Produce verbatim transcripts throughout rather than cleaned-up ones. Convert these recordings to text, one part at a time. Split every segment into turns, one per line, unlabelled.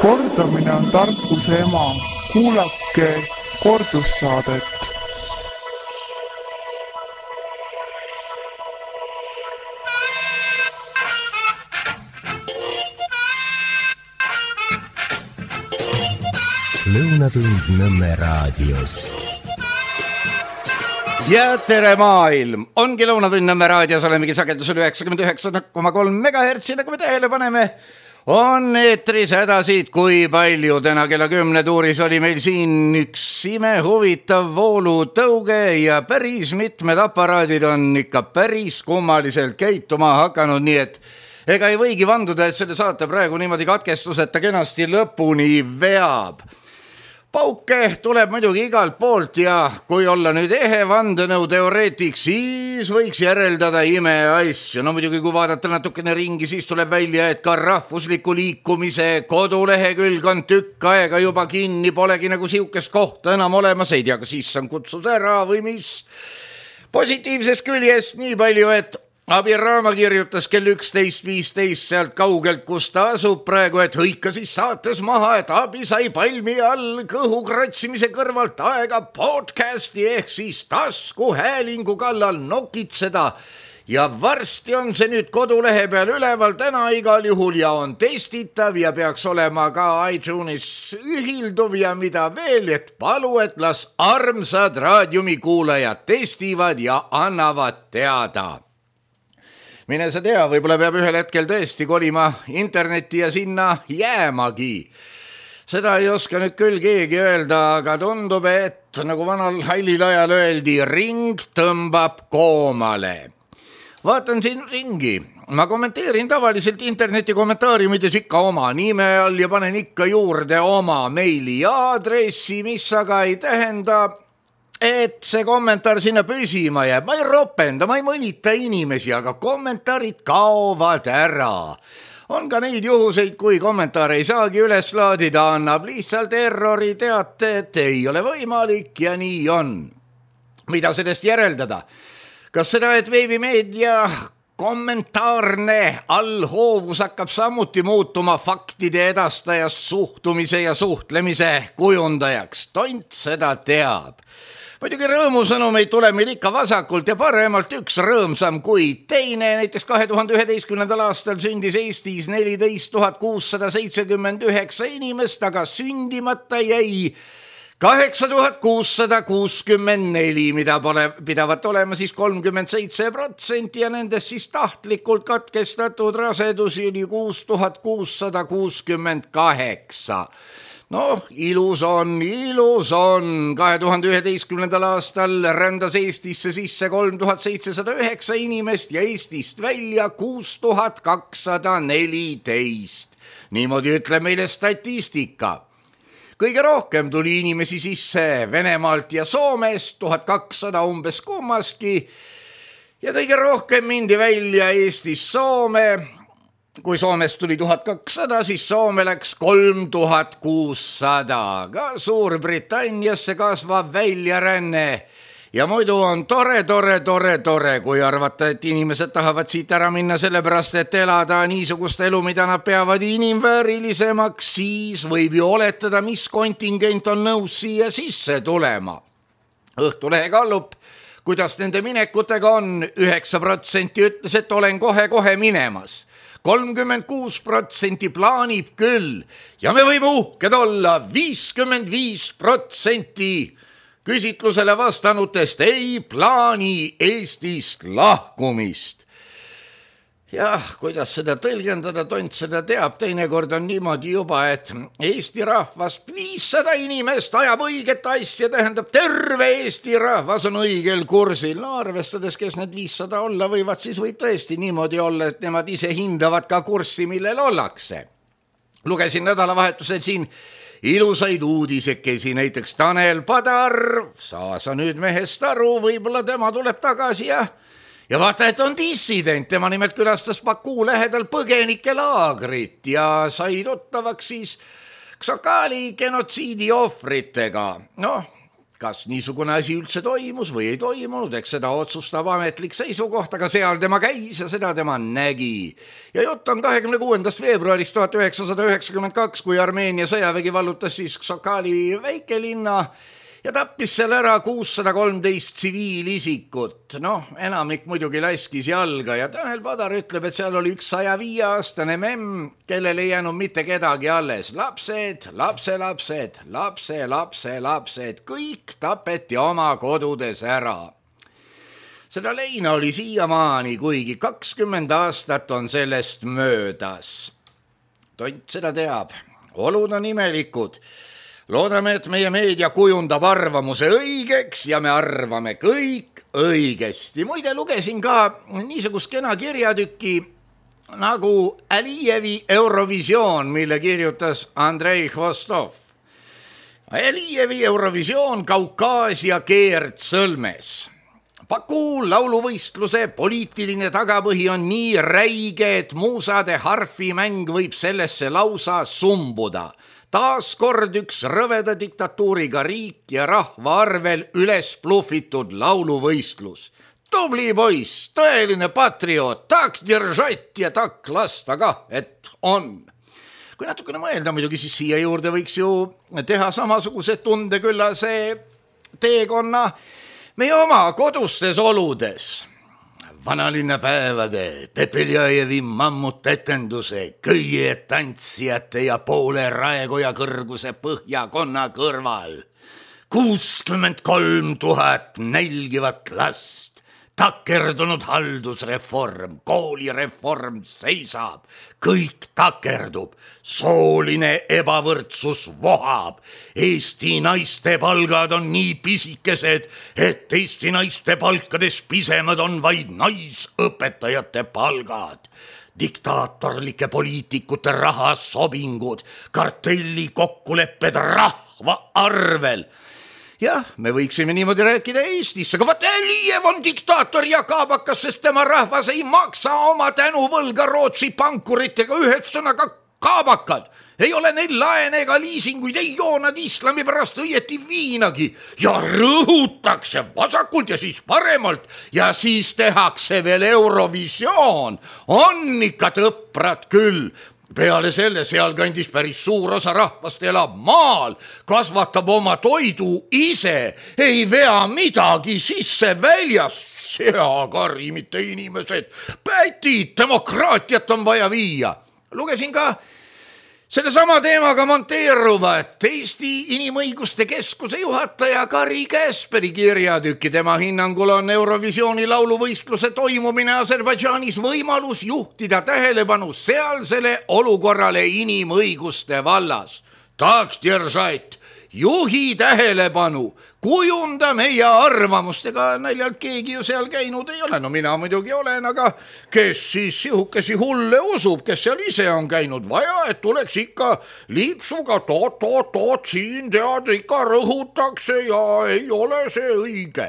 Kordamine on tarkuse ema. Kuulake kordussaadet.
Lõunatund Nõmme raadios.
Ja tere maailm! Ongi Lõunatund Nõmme raadios, olemegi sagedusel üheksakümmend üheksa koma kolm megahertsi, nagu me tähele paneme. On eetris hädasid, kui palju täna kella kümne tuuris oli meil siin üks ime huvitav voolutõuge ja päris mitmed aparaadid on ikka päris kummaliselt käituma hakanud, nii et ega ei võigi vanduda, et selle saate praegu niimoodi katkestuseta kenasti lõpuni veab. Pauke tuleb muidugi igalt poolt ja kui olla nüüd ehe vandenõu teoreetik, siis võiks järeldada ime asju. No muidugi kui vaadata natukene ringi, siis tuleb välja, et ka rahvusliku liikumise kodulehekülg on tükk aega juba kinni, polegi nagu siukest kohta enam olemas, ei tea, kas siis on kutsus ära või mis. Positiivsest küljest nii palju, et Abiraama kirjutas kell üksteist viisteist sealt kaugelt, kus ta asub praegu, et hõika siis saates maha, et abi sai palmi all kõhu kratsimise kõrvalt aega podcasti ehk siis tasku häälingu kallal nokitseda. Ja varsti on see nüüd kodulehe peal üleval täna igal juhul ja on testitav ja peaks olema ka iTunes ühilduv ja mida veel, et palu, et las armsad raadiumikuulajad testivad ja annavad teada. Mine sa tea, võib-olla peab ühel hetkel tõesti kolima internetti ja sinna jäämagi. Seda ei oska nüüd küll keegi öelda, aga tundub, et nagu vanal hallil ajal öeldi, ring tõmbab koomale. Vaatan siin ringi. Ma kommenteerin tavaliselt interneti kommentaariumides ikka oma nime all ja panen ikka juurde oma meili aadressi, mis aga ei tähenda, et see kommentaar sinna püsima jääb. Ma ei ropenda, ma ei mõnita inimesi, aga kommentaarid kaovad ära. On ka neid juhuseid, kui kommentaar ei saagi üles laadida, annab lihtsalt errori teate, et ei ole võimalik ja nii on. Mida sellest järeldada? Kas seda, et veebimeedia kommentaarne allhoovus hakkab samuti muutuma faktide edastajas suhtumise ja suhtlemise kujundajaks? Tont seda teab. Muidugi rõõmusõnumeid tuleb meil ikka vasakult ja paremalt üks rõõmsam kui teine. Näiteks kahe tuhande üheteistkümnendal aastal sündis Eestis neliteist tuhat kuussada seitsekümmend üheksa inimest, aga sündimata jäi kaheksa tuhat kuussada kuuskümmend neli, mida pole pidavat olema siis kolmkümmend seitse protsenti ja nendest siis tahtlikult katkestatud rasedusi oli kuus tuhat kuussada kuuskümmend kaheksa. Noh, ilus on, ilus on. kahe tuhande üheteistkümnendal aastal rändas Eestisse sisse kolm tuhat seitsesada üheksa inimest ja Eestist välja kuus tuhat kakssada neliteist. Niimoodi ütleb meile statistika. Kõige rohkem tuli inimesi sisse Venemaalt ja Soomest, tuhat kakssada umbes kummastki. Ja kõige rohkem mindi välja Eestis Soome. Kui Soomest tuli tuhat kakssada, siis Soome läks kolm tuhat kuussada. Ka Suurbritanniasse kasvab väljaränne. Ja muidu on tore, tore, tore, tore, kui arvata, et inimesed tahavad siit ära minna sellepärast, et elada niisugust elu, mida nad peavad inimväärilisemaks, siis võib ju oletada, mis kontingent on nõus siia sisse tulema. Õhtulehe Gallup, kuidas nende minekutega on, üheksa protsenti ütles, et olen kohe-kohe minemas. kolmkümmend kuus protsenti plaanib küll ja me võime uhked olla viiskümmend viis protsenti küsitlusele vastanutest ei plaani Eestist lahkumist. Jah, kuidas seda tõlgendada, tont seda teab, teinekord on niimoodi juba, et Eesti rahvas viissada inimest ajab õiget asja, tähendab terve Eesti rahvas on õigel kursil. No arvestades, kes need viissada olla võivad, siis võib tõesti niimoodi olla, et nemad ise hindavad ka kurssi, millel ollakse. Lugesin nädalavahetusel siin ilusaid uudisekesi, näiteks Tanel Padar, saa sa nüüd mehest aru, võib-olla tema tuleb tagasi ja Ja vaata, et on dissident, tema nimelt külastas Baku lähedal põgenike laagrit ja sai tuttavaks siis Ksokali genotsiidi ohvritega. Noh, kas niisugune asi üldse toimus või ei toimunud, eks seda otsustab ametlik seisukoht, aga seal tema käis ja seda tema nägi. Ja jutt on kahekümne kuuendast veebruarist tuhat üheksasada üheksakümmend kaks, kui Armeenia sõjavägi vallutas siis Ksokali väikelinna ja tappis seal ära kuussada kolmteist tsiviilisikut. Noh, enamik muidugi laskis jalga ja Tanel Padar ütleb, et seal oli üks saja viie aastane memm, kellel ei jäänud mitte kedagi alles. Lapsed, lapselapsed, lapse, lapse, lapsed, kõik tapeti oma kodudes ära. Seda leina oli siiamaani, kuigi kakskümmend aastat on sellest möödas. Tont seda teab. Olud on imelikud. Loodame, et meie meedia kujundab arvamuse õigeks ja me arvame kõik õigesti. Muide, lugesin ka niisugust kena kirjatükki nagu Alijevi Eurovisioon, mille kirjutas Andrei Hvostov. Alijevi Eurovisioon Kaukaasia keerdsõlmes. Baku lauluvõistluse poliitiline tagapõhi on nii räige, et muusade harfimäng võib sellesse lausa sumbuda. Taas kord üks rõveda diktatuuriga riik ja rahva arvel üles pluffitud lauluvõistlus. Tubli poiss, tõeline patrioot, tak держать ja tak lasta kah, et on. Kui natukene mõelda muidugi, siis siia juurde võiks ju teha samasuguse tundeküllase teekonna meie oma kodustes oludes. Vanalinnapäevade, Pepeljajevi mammutetenduse, köie tantsijate ja poole raekoja kõrguse põhjakonna kõrval. kuuskümmend kolm tuhat nälgivat last, takerdunud haldusreform, koolireform seisab, kõik takerdub, sooline ebavõrdsus vohab. Eesti naiste palgad on nii pisikesed, et Eesti naiste palkades pisemad on vaid naisõpetajate palgad. Diktaatorlike poliitikute rahasobingud, kartelli kokkulepped rahva arvel. Jah, me võiksime niimoodi rääkida Eestis, aga vaat Alijev on diktaator ja kaabakas, sest tema rahvas ei maksa oma tänuvõlga Rootsi pankuritega, ühed sõnaga kaabakad. Ei ole neil laene ega liisinguid, ei joo nad islami pärast õieti viinagi ja rõhutakse vasakult ja siis paremalt ja siis tehakse veel Eurovisioon. On ikka tõprad küll. Peale selle sealkandis päris suur osa rahvast elab maal, kasvatab oma toidu ise, ei vea midagi sisse väljas, seakari, mitte inimesed, pätid, demokraatiat on vaja viia. Lugesin ka selle sama teemaga monteeruva, et Eesti Inimõiguste Keskuse juhataja Kari Käsperi kirjatükki. Tema hinnangul on Eurovisiooni lauluvõistluse toimumine Aserbaidžaanis võimalus juhtida tähelepanu sealsele olukorrale inimõiguste vallas. Tak держать, juhi tähelepanu, kujunda meie arvamust, ega naljalt keegi ju seal käinud ei ole. No mina muidugi olen, aga kes siis sihukesi hulle usub, kes seal ise on käinud? Vaja, et tuleks ikka liipsuga toot, toot, toot, siin tead ikka rõhutakse ja ei ole see õige.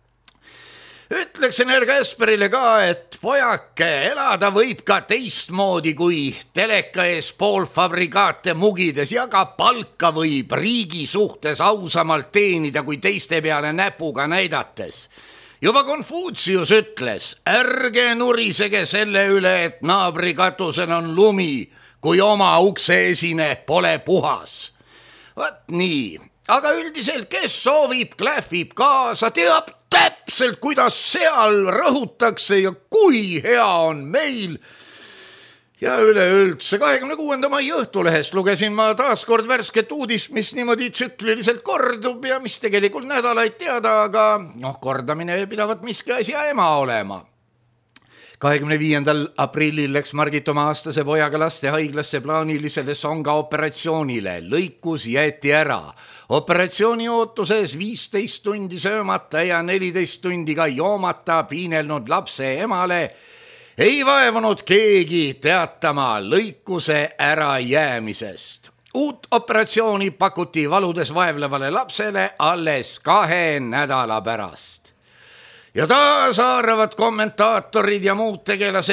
Ütleksin Herr Käsperile ka, et pojake, elada võib ka teistmoodi kui teleka ees poolfabrikaate mugides ja ka palka võib riigi suhtes ausamalt teenida kui teiste peale näpuga näidates. Juba Konfutsius ütles, ärge nurisege selle üle, et naabri katusel on lumi, kui oma ukse esine pole puhas. Vaat nii, aga üldiselt, kes soovib, klähvib kaasa, teab täpselt, kuidas seal rõhutakse ja kui hea on meil. Ja üleüldse kahekümne kuuenda mai Õhtulehest lugesin ma taas kord värsket uudist, mis niimoodi tsükliliselt kordub ja mis tegelikult nädalaid teada, aga noh, kordamine pidavat miski asja ema olema. kahekümne viiendal aprillil läks Margit oma aastase pojaga laste haiglasse plaanilisele songa operatsioonile. Lõikus jäeti ära. Operatsiooni ootuses viisteist tundi söömata ja neliteist tundi ka joomata piinelnud lapse emale ei vaevunud keegi teatama lõikuse ärajäämisest. Uut operatsiooni pakuti valudes vaevlevale lapsele alles kahe nädala pärast. Ja taas haaravad kommentaatorid ja muud tegelased, tutt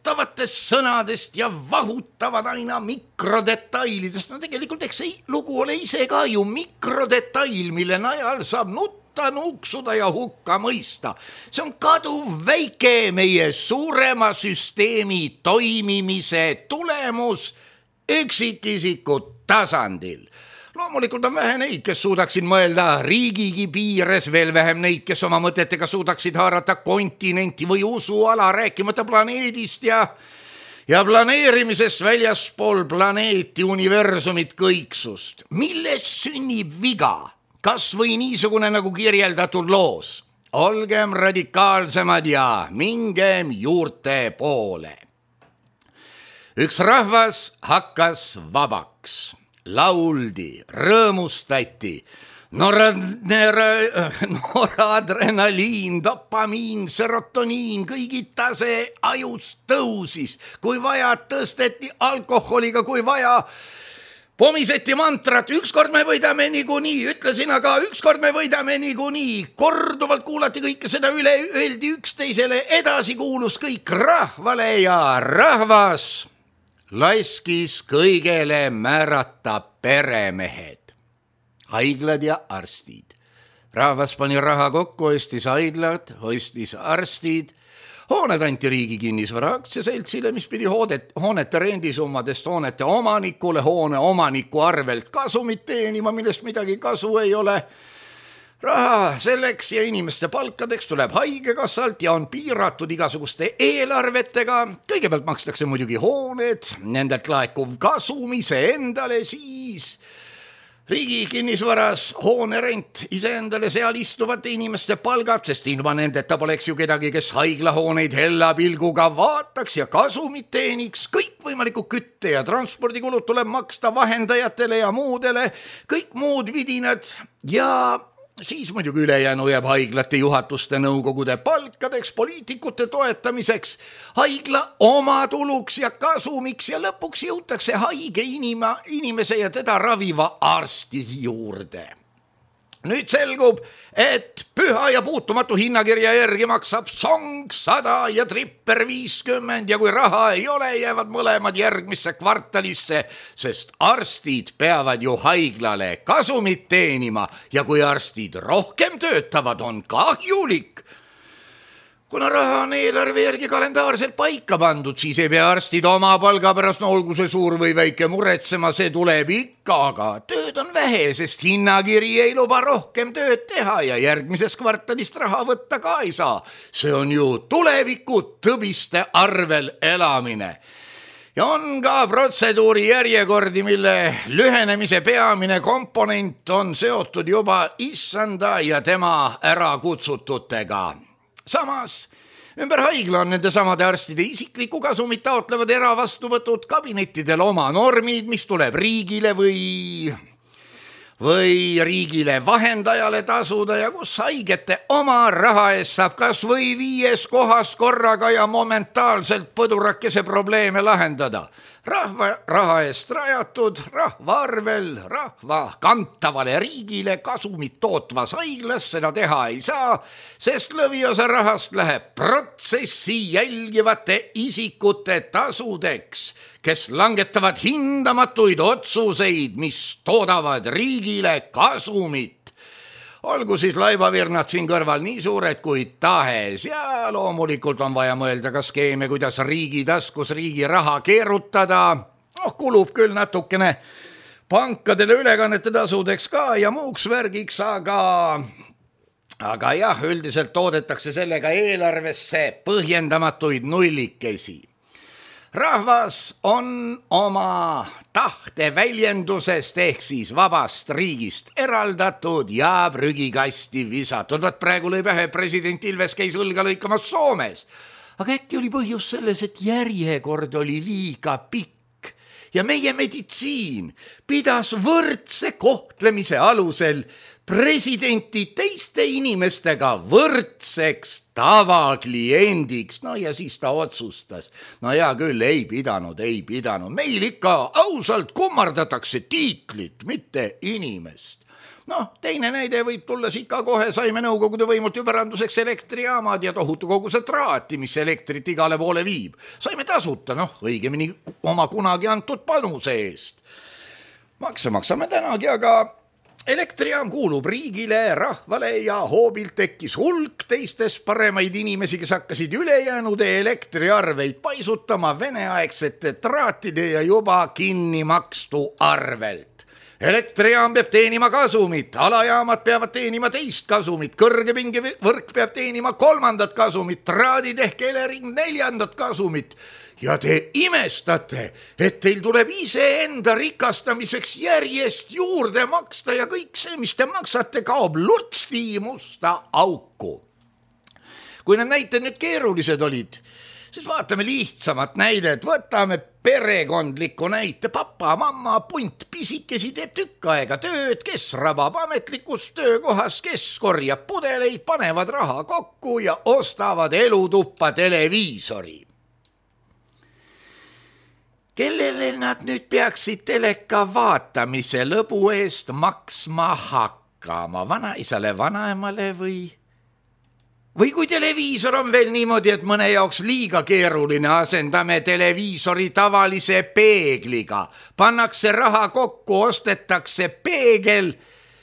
kohutavatest sõnadest ja vahutavad aina mikrodetailidest. No tegelikult eks see lugu ole ise ka ju mikrodetail, mille najal saab nutta, nuksuda ja hukka mõista. See on kaduv väike meie suurema süsteemi toimimise tulemus üksikisiku tasandil. Loomulikult on vähe neid, kes suudaksid mõelda riigigi piires, veel vähem neid, kes oma mõtetega suudaksid haarata kontinenti või usuala, rääkimata planeedist ja, ja planeerimisest väljaspool planeeti, universumit, kõiksust. Milles sünnib viga? Kas või niisugune nagu kirjeldatud loos? Olgem radikaalsemad ja mingem juurte poole. Üks rahvas hakkas vabaks. Lauldi, rõõmustati, noradrenaliin, dopamiin, serotoniin, kõigi tase ajus tõusis, kui vaja tõsteti alkoholiga, kui vaja pomiseti mantrat, ükskord me võidame niikuinii, ütlesin aga ükskord me võidame niikuinii, korduvalt kuulati kõike seda üle, öeldi üksteisele, edasi kuulus kõik rahvale ja rahvas laskis kõigele määrata peremehed, haiglad ja arstid. Rahvas pani raha kokku, ostis haiglad, ostis arstid, hooned anti riigi kinnisvara aktsiaseltsile, mis pidi hoodet, hoonete rendisummadest hoonete omanikule, hoone omaniku arvelt kasumit teenima, millest midagi kasu ei ole. Raha selleks ja inimeste palkadeks tuleb haigekassalt ja on piiratud igasuguste eelarvetega. Kõigepealt makstakse muidugi hooned, nendelt laekuv kasumise endale, siis riigi kinnisvaras hoonerent iseendale, seal istuvate inimeste palgad, sest ilma nendeta poleks ju kedagi, kes haiglahooneid hella pilguga vaataks ja kasumit teeniks. Kõik võimaliku kütte ja transpordikulud tuleb maksta vahendajatele ja muudele, kõik muud vidinad ja siis muidugi ülejäänu jääb haiglate juhatuste nõukogude palkadeks, poliitikute toetamiseks, haigla omatuluks ja kasumiks ja lõpuks jõutakse haige inima, inimese ja teda raviva arsti juurde. Nüüd selgub, et püha ja puutumatu hinnakirja järgi maksab song sada ja tripper viiskümmend ja kui raha ei ole, jäävad mõlemad järgmisse kvartalisse, sest arstid peavad ju haiglale kasumit teenima ja kui arstid rohkem töötavad, on kahjulik. Kuna raha on eelarve järgi kalendaarselt paika pandud, siis ei pea arstid oma palga pärast, no olgu see suur või väike muretsema, see tuleb ikka, aga tööd on vähe, sest hinnakiri ei luba rohkem tööd teha ja järgmisest kvartalist raha võtta ka ei saa. See on ju tuleviku tõbiste arvel elamine. Ja on ka protseduuri järjekordi, mille lühenemise peamine komponent on seotud juba issanda ja tema ärakutsututega. Samas, ümber haigla on nende samade arstide isikliku kasumit taotlevad eravastuvõtud kabinettidel oma normid, mis tuleb riigile või, või riigile vahendajale tasuda ja kus haigete oma raha eest saab kas või viies kohas korraga ja momentaalselt põdurakese probleeme lahendada. Rahva raha eest rajatud, rahva arvel, rahva kantavale riigile kasumit tootvas haiglas seda teha ei saa, sest lõviosa rahast läheb protsessi jälgivate isikute tasudeks, kes langetavad hindamatuid otsuseid, mis toodavad riigile kasumit. Olgu siis laibavirnad siin kõrval nii suured kui tahes ja loomulikult on vaja mõelda ka skeeme, kuidas riigi taskus riigi raha keerutada. Oh, kulub küll natukene pankadele ülekannete tasudeks ka ja muuks värgiks, aga, aga jah, üldiselt toodetakse sellega eelarvesse põhjendamatuid nullikesi. Rahvas on oma tahte väljendusest ehk siis vabast riigist eraldatud ja prügikasti visatud. Võt praegu lõi pähe, president Ilves käis õlga lõikamas Soomes. Aga äkki oli põhjus selles, et järjekord oli liiga pikk ja meie meditsiin pidas võrdse kohtlemise alusel presidenti teiste inimestega võrdseks tavakliendiks. No ja siis ta otsustas. No hea küll, ei pidanud, ei pidanud. Meil ikka ausalt kummardatakse tiitlit, mitte inimest. Noh, teine näide võib tulla siit ka kohe, saime nõukogude võimult ju päranduseks elektrijaamad ja tohutu koguse traati, mis elektrit igale poole viib. Saime tasuta, noh, õigemini oma kunagi antud panuse eest. Makse maksame tänagi, aga elektrijaam kuulub riigile, rahvale ja hoobilt tekkis hulk teistest paremaid inimesi, kes hakkasid ülejäänud elektriarveid paisutama veneaegsete traatide ja juba kinni makstu arvelt. Elektrijaam peab teenima kasumit, alajaamad peavad teenima teist kasumit, kõrgepinge võrk peab teenima kolmandat kasumit, traadid ehk Elering neljandat kasumit. Ja te imestate, et teil tuleb iseenda rikastamiseks järjest juurde maksta ja kõik see, mis te maksate, kaob lutsti musta auku. Kui need näited nüüd keerulised olid, siis vaatame lihtsamat näidet, võtame perekondliku näite, papa, mamma, punt, pisikesi teeb tükk aega tööd, kes rabab ametlikus töökohas, kes korjab pudeleid, panevad raha kokku ja ostavad elutuppa televiisori. Kellele nad nüüd peaksid teleka vaatamise lõbu eest maksma hakkama, vanaisale, vanaemale või? Või kui televiisor on veel niimoodi, et mõne jaoks liiga keeruline, asendame televiisori tavalise peegliga, pannakse raha kokku, ostetakse peegel,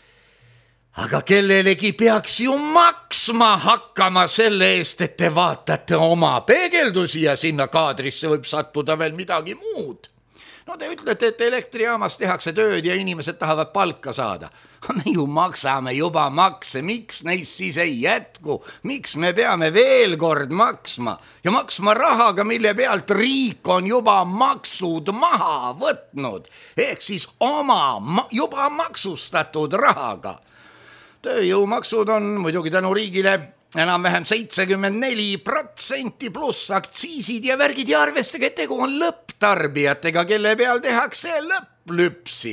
aga kellelegi peaks ju maksma hakkama selle eest, et te vaatate oma peegeldusi ja sinna kaadrisse võib sattuda veel midagi muud. No te ütlete, et elektrijaamas tehakse tööd ja inimesed tahavad palka saada. Me ju maksame juba makse, miks neist siis ei jätku, miks me peame veel kord maksma ja maksma rahaga, mille pealt riik on juba maksud maha võtnud, ehk siis oma juba maksustatud rahaga. Tööjõumaksud on muidugi tänu riigile enam-vähem seitsekümmend neli protsenti pluss aktsiisid ja värgid ja arvestage, et tegu on lõpptarbijatega, kelle peal tehakse lõpplüpsi.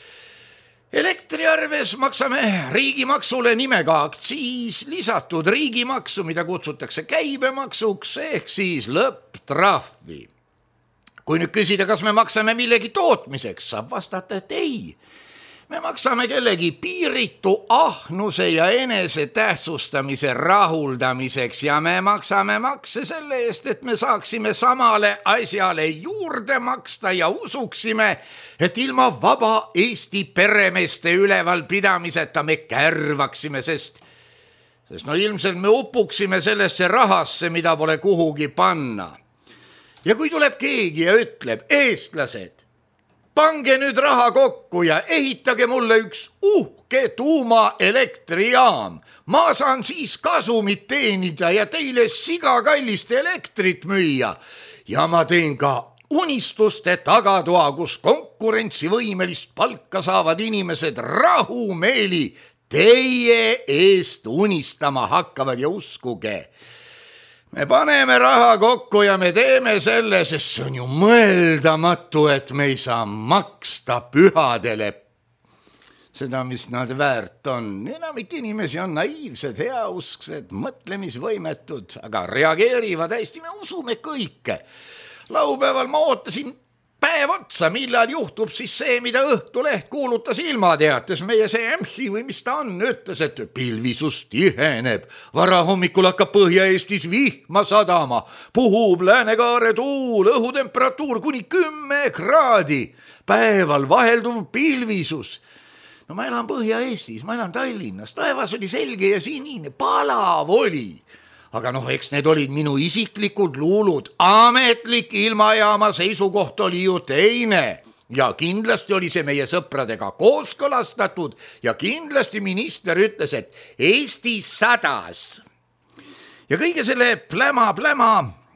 Elektriarves maksame riigimaksule nimega aktsiis, lisatud riigimaksu, mida kutsutakse käibemaksuks, ehk siis lõpptrahvi. Kui nüüd küsida, kas me maksame millegi tootmiseks, saab vastata, et ei. Me maksame kellegi piiritu ahnuse ja enese tähtsustamise rahuldamiseks ja me maksame makse selle eest, et me saaksime samale asjale juurde maksta ja usuksime, et ilma vaba Eesti peremeeste ülevalpidamiseta me kärvaksime, sest, sest no ilmselt me upuksime sellesse rahasse, mida pole kuhugi panna. Ja kui tuleb keegi ja ütleb, eestlased, pange nüüd raha kokku ja ehitage mulle üks uhke tuumaelektrijaam. Ma saan siis kasumit teenida ja teile siga kallist elektrit müüa. Ja ma teen ka unistuste tagatoa, kus konkurentsivõimelist palka saavad inimesed rahumeeli teie eest unistama hakkavad ja uskuge. Me paneme raha kokku ja me teeme selle, sest see on ju mõeldamatu, et me ei saa maksta pühadele seda, mis nad väärt on. Enamik inimesi on naiivsed, heausksed, mõtlemisvõimetud, aga reageerivad hästi, me usume kõike. Laupäeval ma ootasin päev otsa, millal juhtub siis see, mida Õhtuleht kuulutas ilmateates. Meie see ämhi või mis ta on, ütles, et pilvisus tiheneb. Varahommikul hakkab Põhja-Eestis vihma sadama. Puhub läänekaare tuul, õhutemperatuur kuni kümme kraadi. Päeval vahelduv pilvisus. No ma elan Põhja-Eestis, ma elan Tallinnas. Taevas oli selge ja sinine, palav oli. Aga noh, eks need olid minu isiklikud luulud. Ametlik ilmajaama seisukoht oli ju teine. Ja kindlasti oli see meie sõpradega kooskõlastatud ja kindlasti minister ütles, et Eesti sadas. Ja kõige selle pläma-pläma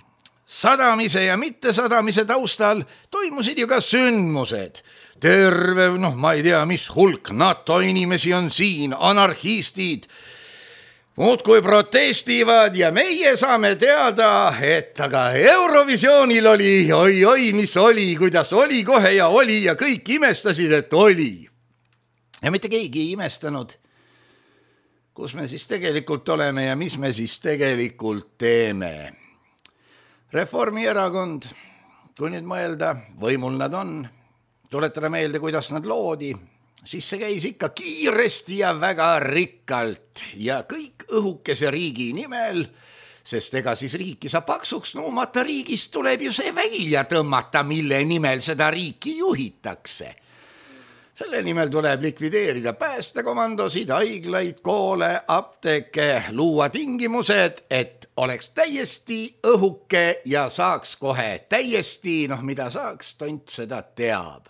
sadamise ja mittesadamise taustal toimusid ju ka sündmused. Terve, noh, ma ei tea, mis hulk NATO inimesi on siin, anarhistid, muudkui protestivad ja meie saame teada, et aga Eurovisioonil oli, oi-oi, mis oli, kuidas oli kohe ja oli ja kõik imestasid, et oli. Ja mitte keegi ei imestanud, kus me siis tegelikult oleme ja mis me siis tegelikult teeme. Reformierakond, kui nüüd mõelda, võimul nad on, tuletada meelde, kuidas nad loodi, siis see käis ikka kiiresti ja väga rikkalt ja kõik õhukese riigi nimel, sest ega siis riiki saab paksuks nuumata, riigist tuleb ju see välja tõmmata, mille nimel seda riiki juhitakse. Selle nimel tuleb likvideerida päästekomandosid, haiglaid, koole, apteeke, luua tingimused, et oleks täiesti õhuke ja saaks kohe täiesti, noh mida saaks, tont seda teab.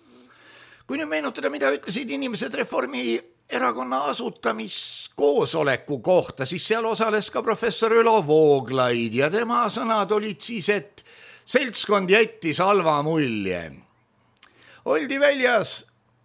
Kui nüüd meenutada, mida ütlesid inimesed Reformierakonna asutamiskoosoleku kohta, siis seal osales ka professor Ülo Vooglaid ja tema sõnad olid siis, et seltskond jättis halva mulje. Oldi väljas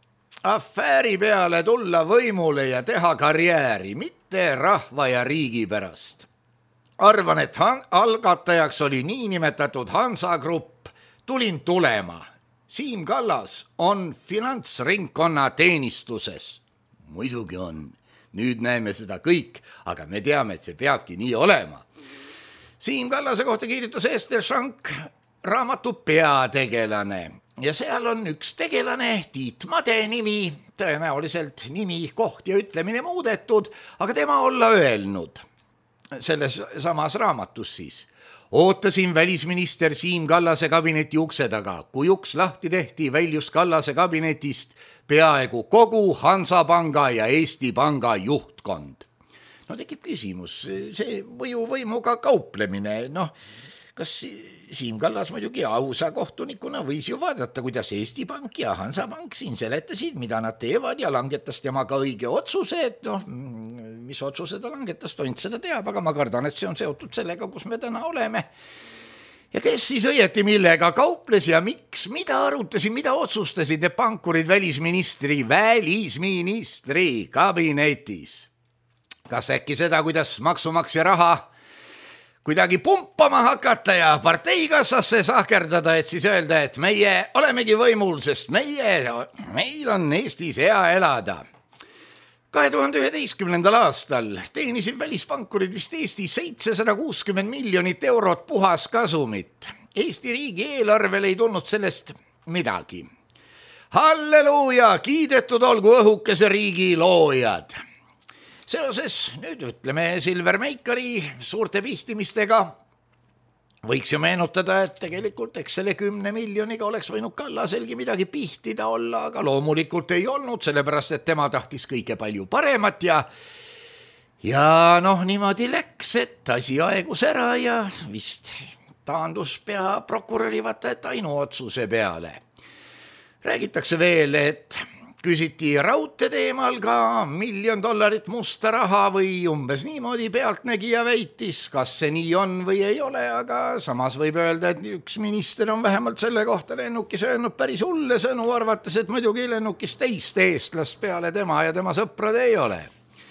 afääri peale tulla võimule ja teha karjääri, mitte rahva ja riigi pärast. Arvan, et han- algatajaks oli niinimetatud Hansa Grupp, tulin tulema. Siim Kallas on finantsringkonna teenistuses. Muidugi on. Nüüd näeme seda kõik, aga me teame, et see peabki nii olema. Siim Kallase kohta kirjutas Ester Schank raamatu Peategelane. Ja seal on üks tegelane, Tiit Made nimi, tõenäoliselt nimi, koht ja ütlemine muudetud, aga tema olla öelnud selles samas raamatus siis. Ootasin välisminister Siim Kallase kabineti ukse taga. Kui uks lahti tehti, väljus Kallase kabinetist peaaegu kogu Hansapanga ja Eesti Panga juhtkond. No tekib küsimus, see mõjuvõimuga kauplemine, noh, kas Siim Kallas muidugi ausa kohtunikuna võis ju vaadata, kuidas Eesti Pank ja Hansapank siin seletasid, mida nad teevad ja langetas temaga õige otsuse, et noh, mis otsuse ta langetas, tont seda teab, aga ma kardan, et see on seotud sellega, kus me täna oleme. Ja kes siis õieti millega kauples ja miks, mida arutasid, mida otsustasid need pankurid välisministri, välisministri kabinetis? Kas äkki seda, kuidas maksumaksja raha kuidagi pumpama hakata ja parteikassasse sahkerdada, et siis öelda, et meie olemegi võimul, sest meie, meil on Eestis hea elada. kahe tuhande üheteistkümnendal aastal teenisid välispankurid vist Eesti seitsesada kuuskümmend miljonit eurot puhas kasumit. Eesti riigi eelarvel ei tulnud sellest midagi. Halleluuja, kiidetud olgu õhukese riigi loojad. Seoses nüüd ütleme Silver Meikari suurte pihtimistega võiks ju meenutada, et tegelikult eks selle kümne miljoniga oleks võinud Kallaselgi midagi pihtida olla, aga loomulikult ei olnud, sellepärast et tema tahtis kõike palju paremat ja ja noh, niimoodi läks, et asi aegus ära ja vist taandus peaprokuröri vaata, et ainuotsuse peale. Räägitakse veel, et küsiti raudte teemal ka miljon dollarit musta raha või umbes niimoodi pealtnägija väitis, kas see nii on või ei ole, aga samas võib öelda, et üks minister on vähemalt selle kohta lennukis öelnud päris hulle sõnu, arvates, et muidugi lennukis teist eestlast peale tema ja tema sõprade ei ole.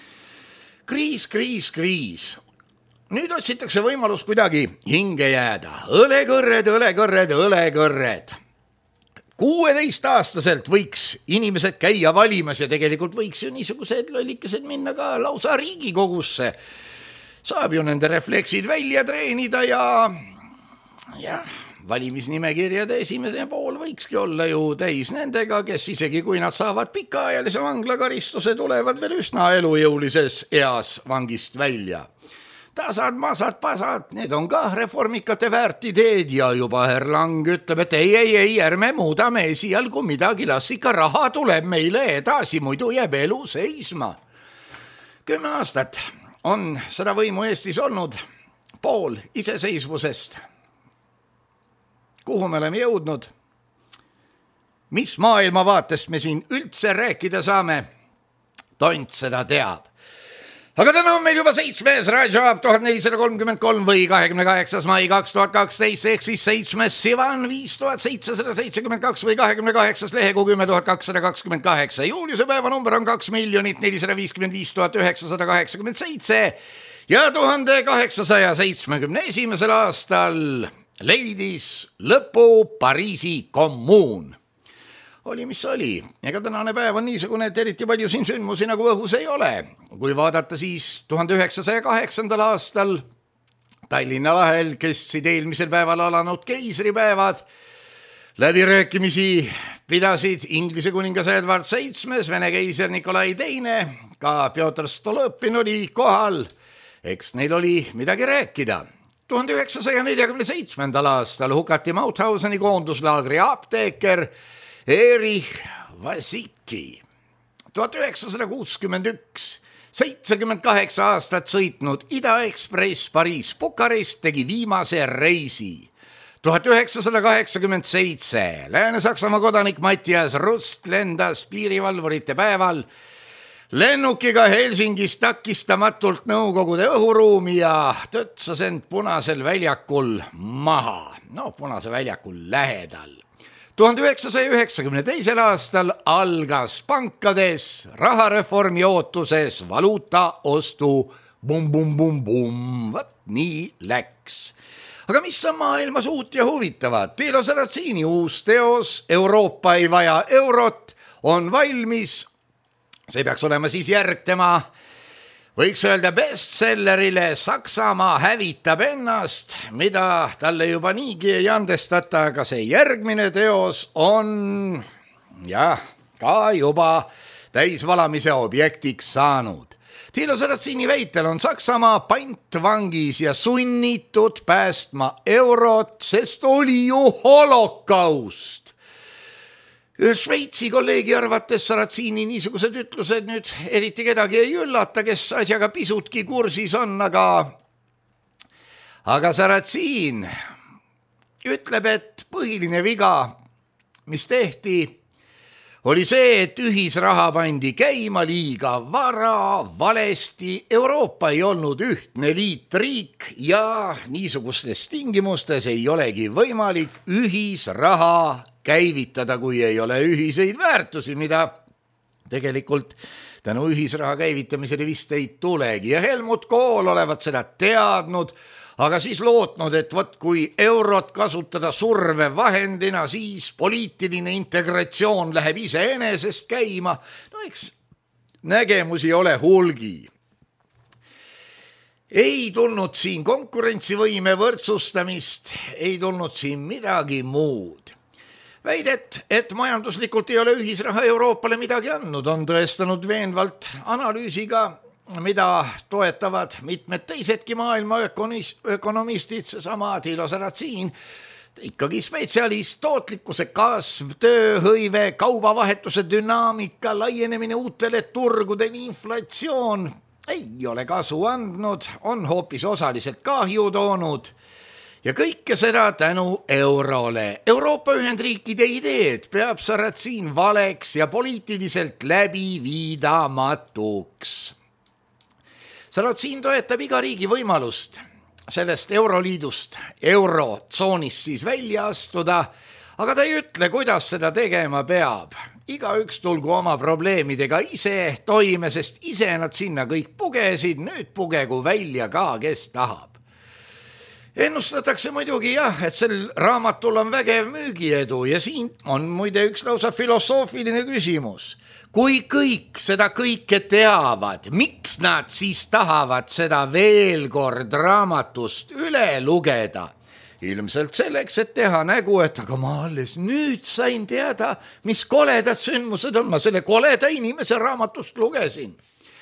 Kriis, kriis, kriis. Nüüd otsitakse võimalus kuidagi hinge jääda. Õlekõrred, õlekõrred, õlekõrred. kuueteistaastaselt võiks inimesed käia valimas ja tegelikult võiks ju niisugused lollikesed minna ka lausa Riigikogusse. Saab ju nende refleksid välja treenida ja, ja valimisnimekirjade esimene pool võikski olla ju täis nendega, kes isegi kui nad saavad pikaajalise vanglakaristuse, tulevad veel üsna elujõulises eas vangist välja. Tasad, masad, pasad, need on ka reformikate väärt ideed ja juba Herr Lang ütleb, et ei, ei, ei, ärme muudame esialgu midagi, las ikka raha tuleb meile edasi, muidu jääb elu seisma. Kümme aastat on seda võimu Eestis olnud, pool iseseisvusest. Kuhu me oleme jõudnud? Mis maailmavaatest me siin üldse rääkida saame? Tont seda teab. Aga täna on meil juba seitsmes raadioaab tuhat nelisada kolmkümmend kolm või kahekümne kaheksas mai kaks tuhat kaksteist ehk siis seitsmes Sivan viis tuhat seitsesada seitsekümmend kaks või kahekümne kaheksas lehekuu kümme tuhat kakssada kakskümmend kaheksa. Juuliuse päeva number on kaks miljonit nelisada viiskümmend viis tuhat üheksasada kaheksakümmend seitse ja tuhande kaheksasaja seitsmekümne esimesel aastal leidis lõpu Pariisi kommuun. Oli, mis oli. Ega tänane päev on niisugune, et eriti palju siin sündmusi nagu õhus ei ole. Kui vaadata siis tuhande üheksasaja kaheksandal aastal Tallinna lahel kestsid eelmisel päeval alanud keisripäevad, läbirääkimisi pidasid Inglise kuningas Edward seitsmes, Vene keiser Nikolai teine, ka Pjotr Stolõpin oli kohal. Eks neil oli midagi rääkida. tuhande üheksasaja neljakümne seitsmendal aastal hukati Mauthauseni koonduslaagri apteeker Erich Vasicki. tuhat üheksasada kuuskümmend üks, seitsekümmend kaheksa aastat sõitnud Ida-Ekspress Pariis-Bukarest tegi viimase reisi. tuhat üheksasada kaheksakümmend seitse Lääne-Saksamaa kodanik Mattias Rust lendas piirivalvurite päeval lennukiga Helsingis takistamatult Nõukogude õhuruumi ja tõtsas end Punasel väljakul maha. No, Punase väljakul lähedal. tuhande üheksasaja üheksakümne teisel aastal algas pankades rahareformi ootuses valuuta ostu bum-bum-bum-bum. Vat nii läks. Aga mis on maailmas uut ja huvitavat? Tilo Sarrazini uus teos Euroopa ei vaja eurot on valmis. See peaks olema siis järg tema, võiks öelda bestsellerile Saksamaa hävitab ennast, mida talle juba niigi ei andestata, aga see järgmine teos on jah, ka juba täisvalamise objektiks saanud. Tilo Sarrazini väitel on Saksamaa pantvangis ja sunnitud päästma eurot, sest oli ju holokaust. Šveitsi kolleegi arvates Sarrazini niisugused ütlused nüüd eriti kedagi ei üllata, kes asjaga pisutki kursis on, aga aga Sarrazin ütleb, et põhiline viga, mis tehti, oli see, et ühisraha pandi käima liiga vara, valesti. Euroopa ei olnud ühtne liitriik ja niisugustes tingimustes ei olegi võimalik ühisraha käivitada, kui ei ole ühiseid väärtusi, mida tegelikult tänu ühisraha käivitamisele vist ei tulegi. Ja Helmut Kohl olevat seda teadnud, aga siis lootnud, et võt, kui eurot kasutada survevahendina, siis poliitiline integratsioon läheb iseenesest käima. No eks nägemusi ole hulgi. Ei tulnud siin konkurentsivõime võrdsustamist, ei tulnud siin midagi muud. Väidet, et majanduslikult ei ole ühisraha Euroopale midagi andnud, on tõestanud veenvalt analüüsiga, mida toetavad mitmed teisedki maailma ökonomistid, seesama Tilo Sarrazin, ikkagi spetsialist, tootlikkuse kasv, tööhõive, kaubavahetuse dünaamika, laienemine uutele turgudele, inflatsioon ei ole kasu andnud, on hoopis osaliselt kahju toonud. Ja kõike seda tänu eurole. Euroopa Ühendriikide ideed peab Sarrazin valeks ja poliitiliselt läbiviidamatuks. Sarrazin toetab iga riigi võimalust sellest euroliidust, eurotsoonist siis välja astuda, aga ta ei ütle, kuidas seda tegema peab. Igaüks tulgu oma probleemidega ise toime, sest ise nad sinna kõik pugesid, nüüd pugegu välja ka, kes tahab. Ennustatakse muidugi jah, et sel raamatul on vägev müügiedu ja siin on muide üks lausa filosoofiline küsimus. Kui kõik seda kõike teavad, miks nad siis tahavad seda veel kord raamatust üle lugeda? Ilmselt selleks, et teha nägu, et aga ma alles nüüd sain teada, mis koledad sündmused on, ma selle koleda inimese raamatust lugesin.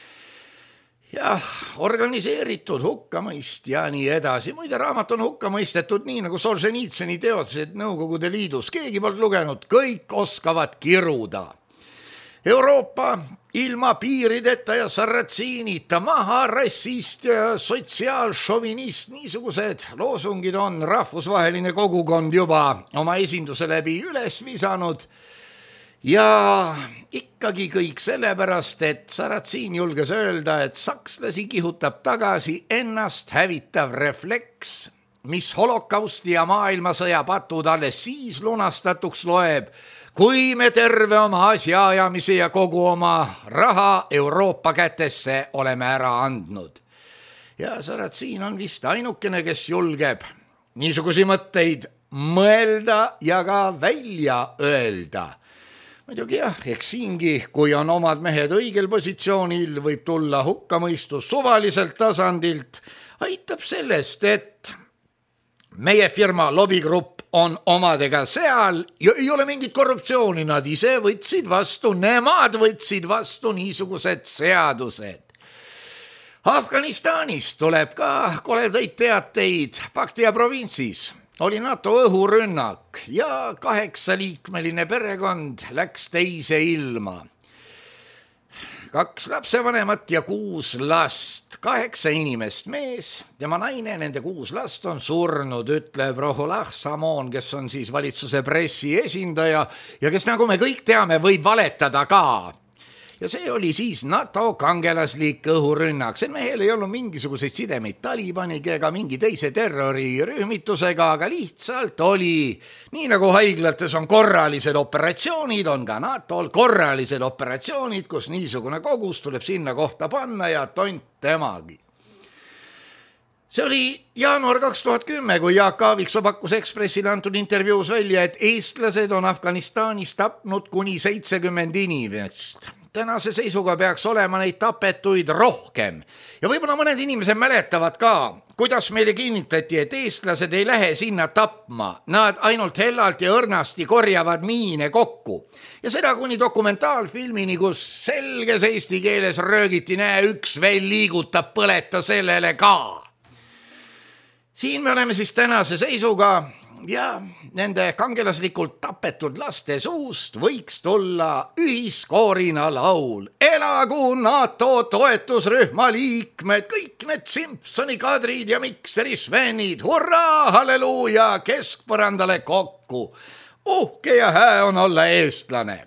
Jah, organiseeritud hukkamõist ja nii edasi. Muide, raamat on hukkamõistetud nii nagu Solženitsõni teosed Nõukogude Liidus. Keegi poolt lugenud, kõik oskavad kiruda. Euroopa ilma piirideta ja Sarrazinita, maha rassist ja sotsiaalšovinist, niisugused loosungid on rahvusvaheline kogukond juba oma esinduse läbi üles visanud. Ja ikkagi kõik sellepärast, et Sarrazin julges öelda, et sakslasi kihutab tagasi ennast hävitav refleks, mis holokausti ja maailmasõja patud alles siis lunastatuks loeb, kui me terve oma asjaajamise ja kogu oma raha Euroopa kätesse oleme ära andnud. Ja Sarrazin on vist ainukene, kes julgeb niisugusi mõtteid mõelda ja ka välja öelda. Muidugi jah, eks siingi, kui on omad mehed õigel positsioonil, võib tulla hukkamõistus suvaliselt tasandilt, aitab sellest, et meie firma lobigrupp on omadega seal ja ei ole mingit korruptsiooni, nad ise võtsid vastu, nemad võtsid vastu niisugused seadused. Afganistanis tuleb ka koledaid teateid. Paktia provintsis oli NATO õhurünnak ja kaheksaliikmeline perekond läks teise ilma. Kaks lapsevanemat ja kuus last, kaheksa inimest mees, tema naine, nende kuus last on surnud, ütleb Rohulah Samon, kes on siis valitsuse pressi esindaja ja kes, nagu me kõik teame, võib valetada ka. Ja see oli siis NATO kangelaslik õhurünnak. See mehel ei olnud mingisuguseid sidemeid Talibaniga ega mingi teise terrorirühmitusega, aga lihtsalt oli, nii nagu haiglates on korralised operatsioonid, on ka NATOl korralised operatsioonid, kus niisugune kogus tuleb sinna kohta panna ja tont temagi. See oli jaanuar kaks tuhat kümme, kui Jaak Aaviksoo pakkus Ekspressile antud intervjuus välja, et eestlased on Afganistanis tapnud kuni seitsekümmend inimest. Tänase seisuga peaks olema neid tapetuid rohkem. Ja võib-olla mõned inimesed mäletavad ka, kuidas meile kinnitati, et eestlased ei lähe sinna tapma. Nad ainult hellalt ja õrnasti korjavad miine kokku. Ja seda kuni dokumentaalfilmini, kus selges eesti keeles röögiti, näe, üks veel liigutab, põleta sellele ka. Siin me oleme siis tänase seisuga ja nende kangelaslikult tapetud laste suust võiks tulla ühiskoorina laul. Elagu NATO toetusrühma liikmed, kõik need Simpsoni Kadrid ja Mikseri Svenid, hurraa, halleluuja, keskpõrandale kokku. Uhke ja hää on olla eestlane.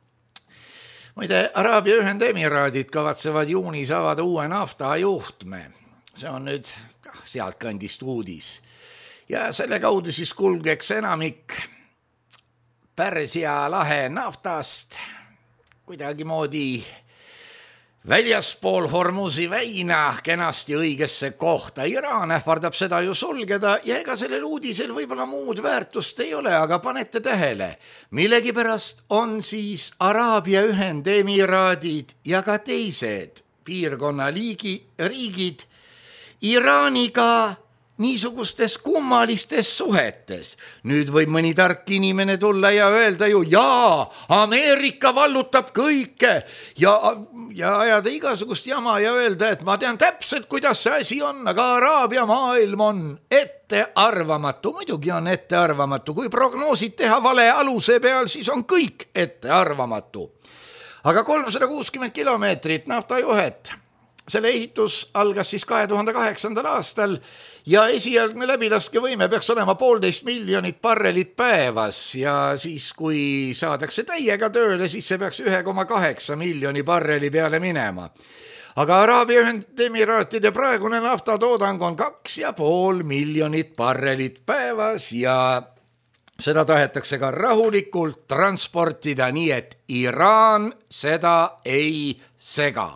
Muide, Araabia Ühendemiraadid kavatsevad juunis avada uue naftajuhtme. See on nüüd sealt kandist uudis. Ja selle kaudu siis kulgeks enamik Pärsia lahe naftast kuidagi moodi väljaspool Hormuzi väina kenasti õigesse kohta. Iraan ähvardab seda ju sulgeda ja ega sellel uudisel võib-olla muud väärtust ei ole, aga panete tähele. Millegipärast on siis Araabia Ühendemiraadid ja ka teised piirkonna liigi, riigid Iraaniga niisugustes kummalistes suhetes. Nüüd võib mõni tark inimene tulla ja öelda ju, jaa, Ameerika vallutab kõike ja, ja ajada igasugust jama ja öelda, et ma tean täpselt, kuidas see asi on, aga Araabia maailm on ettearvamatu. Muidugi on ettearvamatu. Kui prognoosid teha vale aluse peal, siis on kõik ettearvamatu. Aga kolmsada kuuskümmend kilomeetrit naftajuhet. Selle ehitus algas siis kahe tuhande kaheksandal aastal ja esialgne läbilaskevõime peaks olema poolteist miljonit barrelit päevas ja siis, kui saadakse täiega tööle, siis see peaks üks koma kaheksa miljoni barreli peale minema. Aga Araabia Ühendemiraatide praegune naftatoodang on kaks ja pool miljonit barrelit päevas ja seda tahetakse ka rahulikult transportida nii, et Iraan seda ei sega.